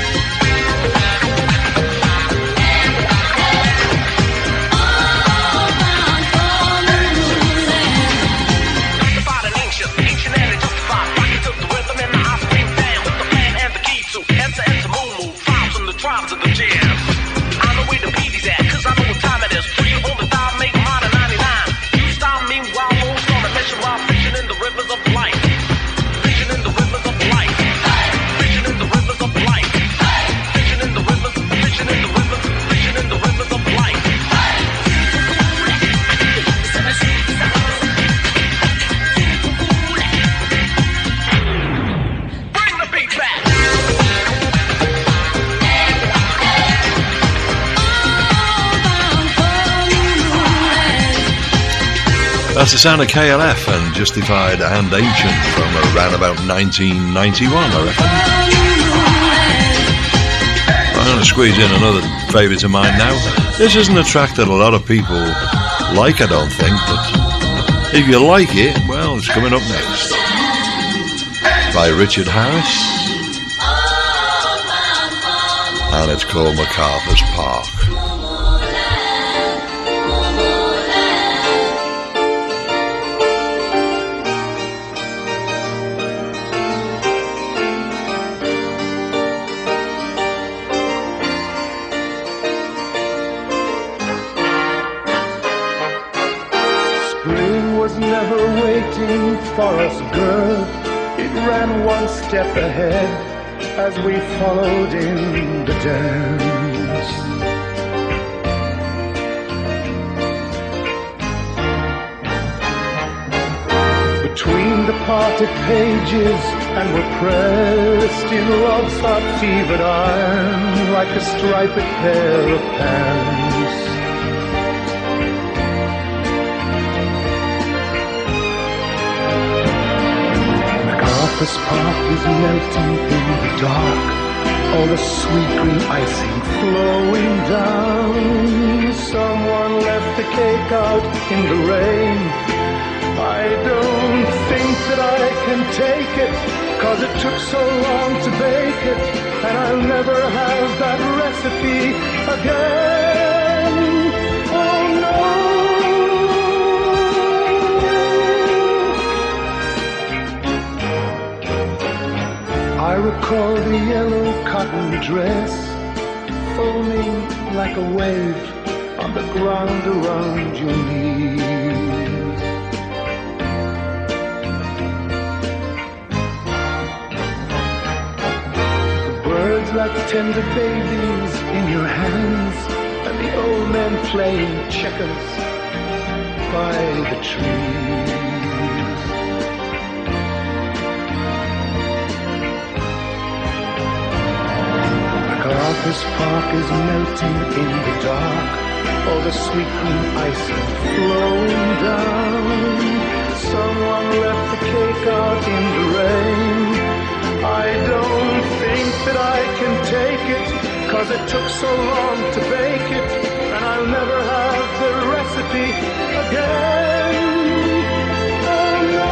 All bound for Moonland. Justified and ancient, ancient and justified. Rocket took the rhythm and the ice cream down with the plan and the key to enter into Moo Moo. Files from the tribes of the jam. I know where the beat is at, cause I know what time it is. Three on the dial, make mine a ninety-nine. You stop me while moves on a mission while fishing in the rivers of life. Fishing in the rivers of life. Fishing in the rivers of life. Fishing in the rivers, fishing in the rivers, fishing in the rivers of life. Bring the beat back. That's the sound of K L F and Justified and Ancient from around about nineteen ninety-one, I reckon. I'm going to squeeze in another favourite of mine now. This isn't a track that a lot of people like, I don't think, but if you like it, well, it's coming up next. By Richard Harris. And it's called MacArthur's Park. Spring was never waiting for us, girl. It ran one step ahead as we followed in the dance. Between the parted pages, and we're pressed in love's hot fevered iron like a striped pair of pants. Caracas Park is melting in the dark. All the sweet green icing flowing down. Someone left the cake out in the rain. I don't think that I can take it, 'cause it took so long to bake it, and I'll never have that recipe again. Oh no. I recall the yellow cotton dress foaming like a wave on the ground around your knees. The birds like tender babies in your hands, and the old men playing checkers by the trees. Caracas Park is melting in the dark. All the sweet green icing flowing down. Someone left the cake out in the rain. I don't think that I can take it, 'cause it took so long to bake it, and I'll never have the recipe again. Oh no.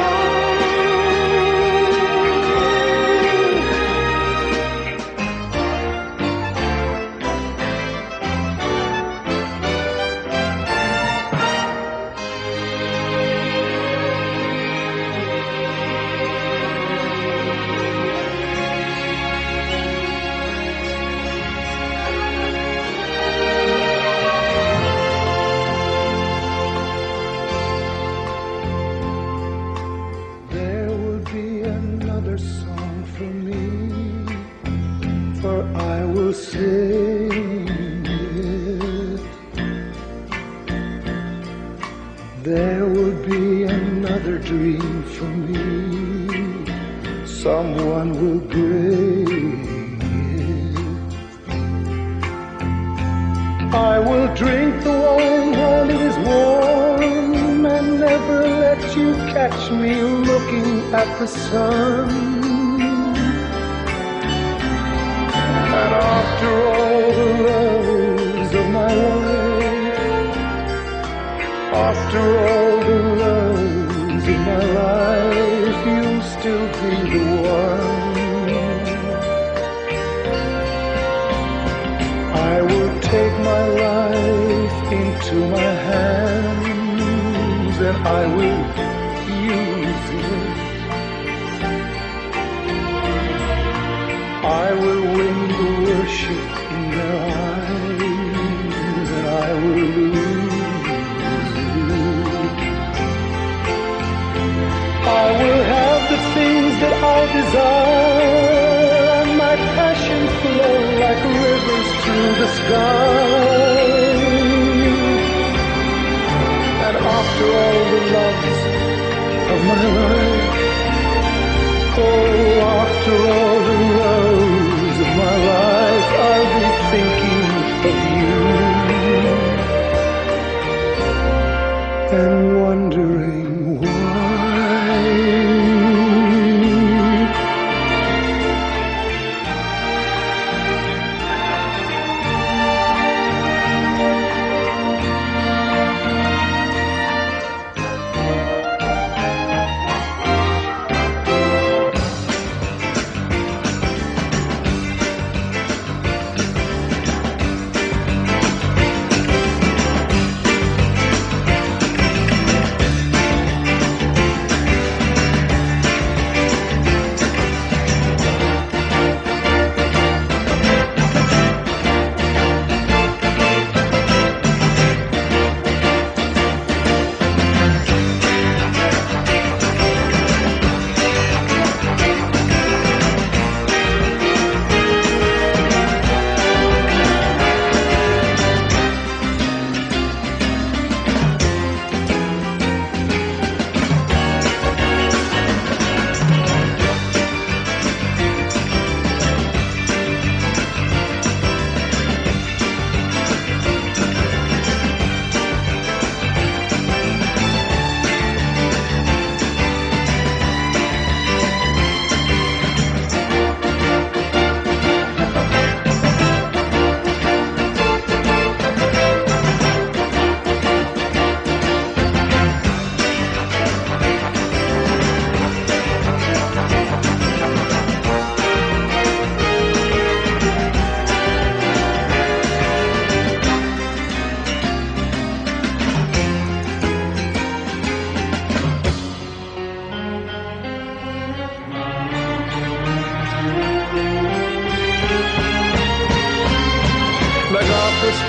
Sing it. There will be another dream for me. Someone will bring it. I will drink the wine while it is warm, and never let you catch me looking at the sun. And after all the loves of my life, after all the loves of my life, you'll still be the one. I will take my life into my hands, and I will use it. I will win the worship in their eyes, and I will lose you. I will have the things that I desire, and my passion flow like rivers through the sky. And after all the loves of my life, oh, after all the loves of my life, I'll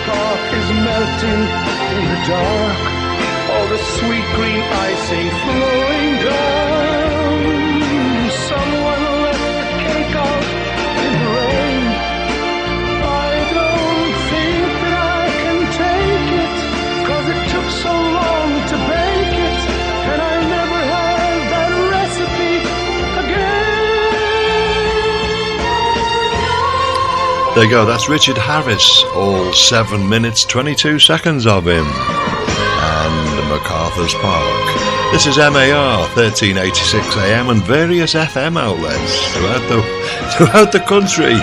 park is melting in the dark. All the sweet green icing flowing down. Someone left the cake out in the rain. I don't think that I can take it, 'cause it took so long to bake it, and I never had that recipe again. There you go, that's Richard Harris, all seven minutes twenty-two seconds of him. And MacArthur's Park. This is M A R, thirteen eighty-six A M and various F M outlets throughout the, throughout the country.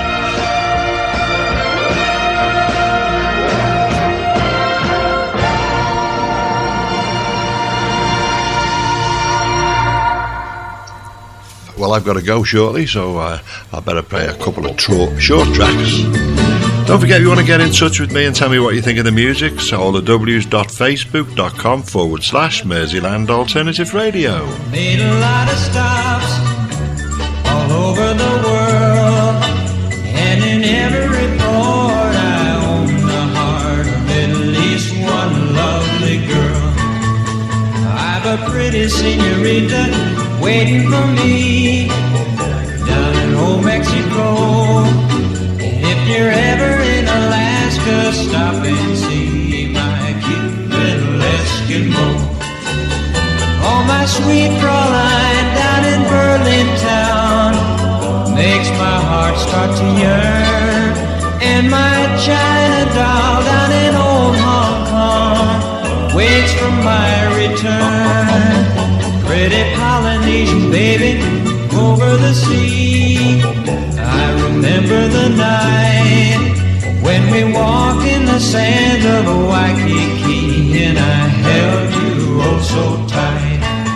Well, I've got to go shortly, so uh, I better play a couple of tro- short tracks. Don't forget, if you want to get in touch with me and tell me what you think of the music, so all the w's.facebook.com forward slash Merseyland Alternative Radio. Made a lot of stops all over the world, and in every port I own the heart of at least one lovely girl. I've a pretty senorita waiting for me down in old Mexico. If you're ever in Alaska, stop and see my cute little Eskimo. Oh, my sweet Fraulein down in Berlin town makes my heart start to yearn. And my China doll down in old Hong Kong waits for my return. Pretty Polynesian baby over the sea, I remember the night when we walked in the sand of Waikiki, and I held you oh so tight.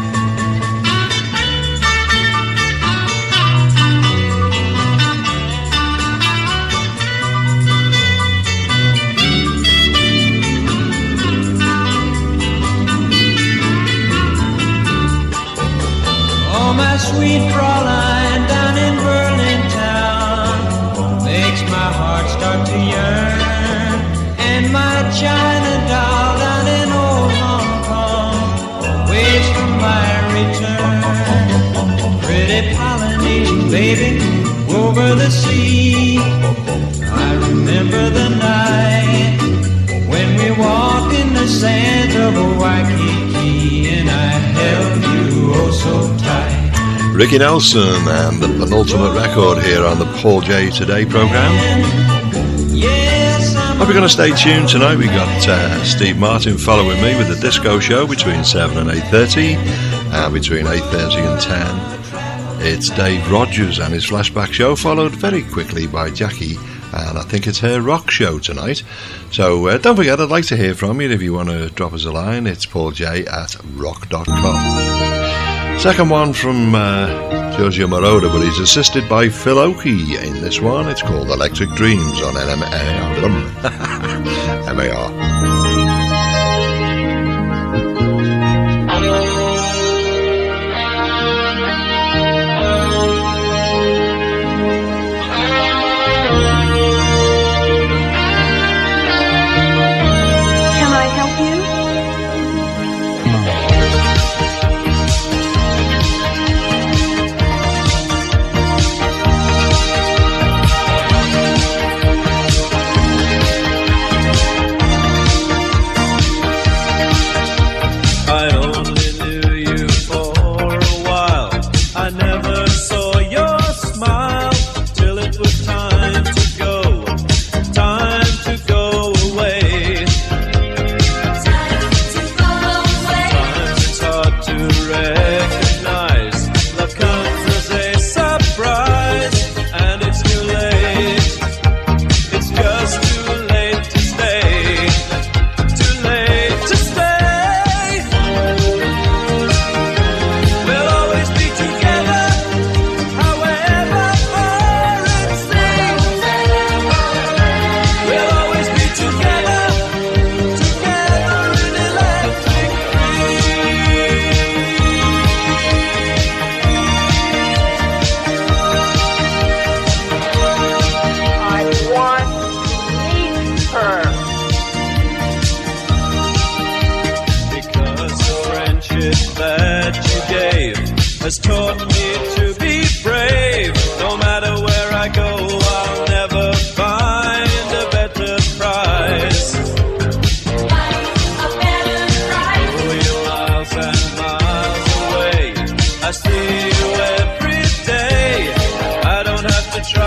Oh, my sweet Fraulein down in Berlin town makes my heart start to yearn. And my China doll down in old Hong Kong waits for my return. Pretty Polynesian baby over the sea, I remember the night when we walked in the sands of Waikiki, and I held you oh so tight. Ricky Nelson and the penultimate record here on the Paul J Today programme. Hope you're going to stay tuned tonight. We got uh, Steve Martin following me with the disco show between seven and eight thirty, and between eight thirty and ten it's Dave Rogers and his flashback show, followed very quickly by Jackie, and I think it's her rock show tonight. So uh, don't forget, I'd like to hear from you. If you want to drop us a line, it's paulj at rock dot com. Second one from uh, Giorgio Moroder, but he's assisted by Phil Oakey in this one. It's called Electric Dreams on M A R. Can I help you?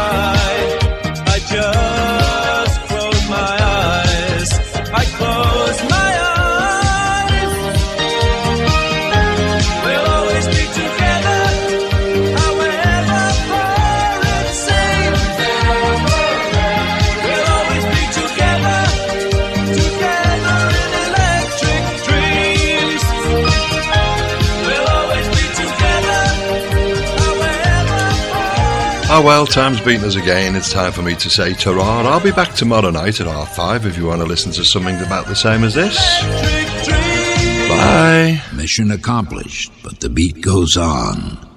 eye. I just close my eyes. I close my eyes. We'll always be together, however far it seems. We'll always be together, together in electric dreams. We'll always be together, however far. Ah, well, time's beaten us again. It's time for me to say ta-ra. I'll be back tomorrow night at half five if you want to listen to something about the same as this. Bye. Mission accomplished, but the beat goes on.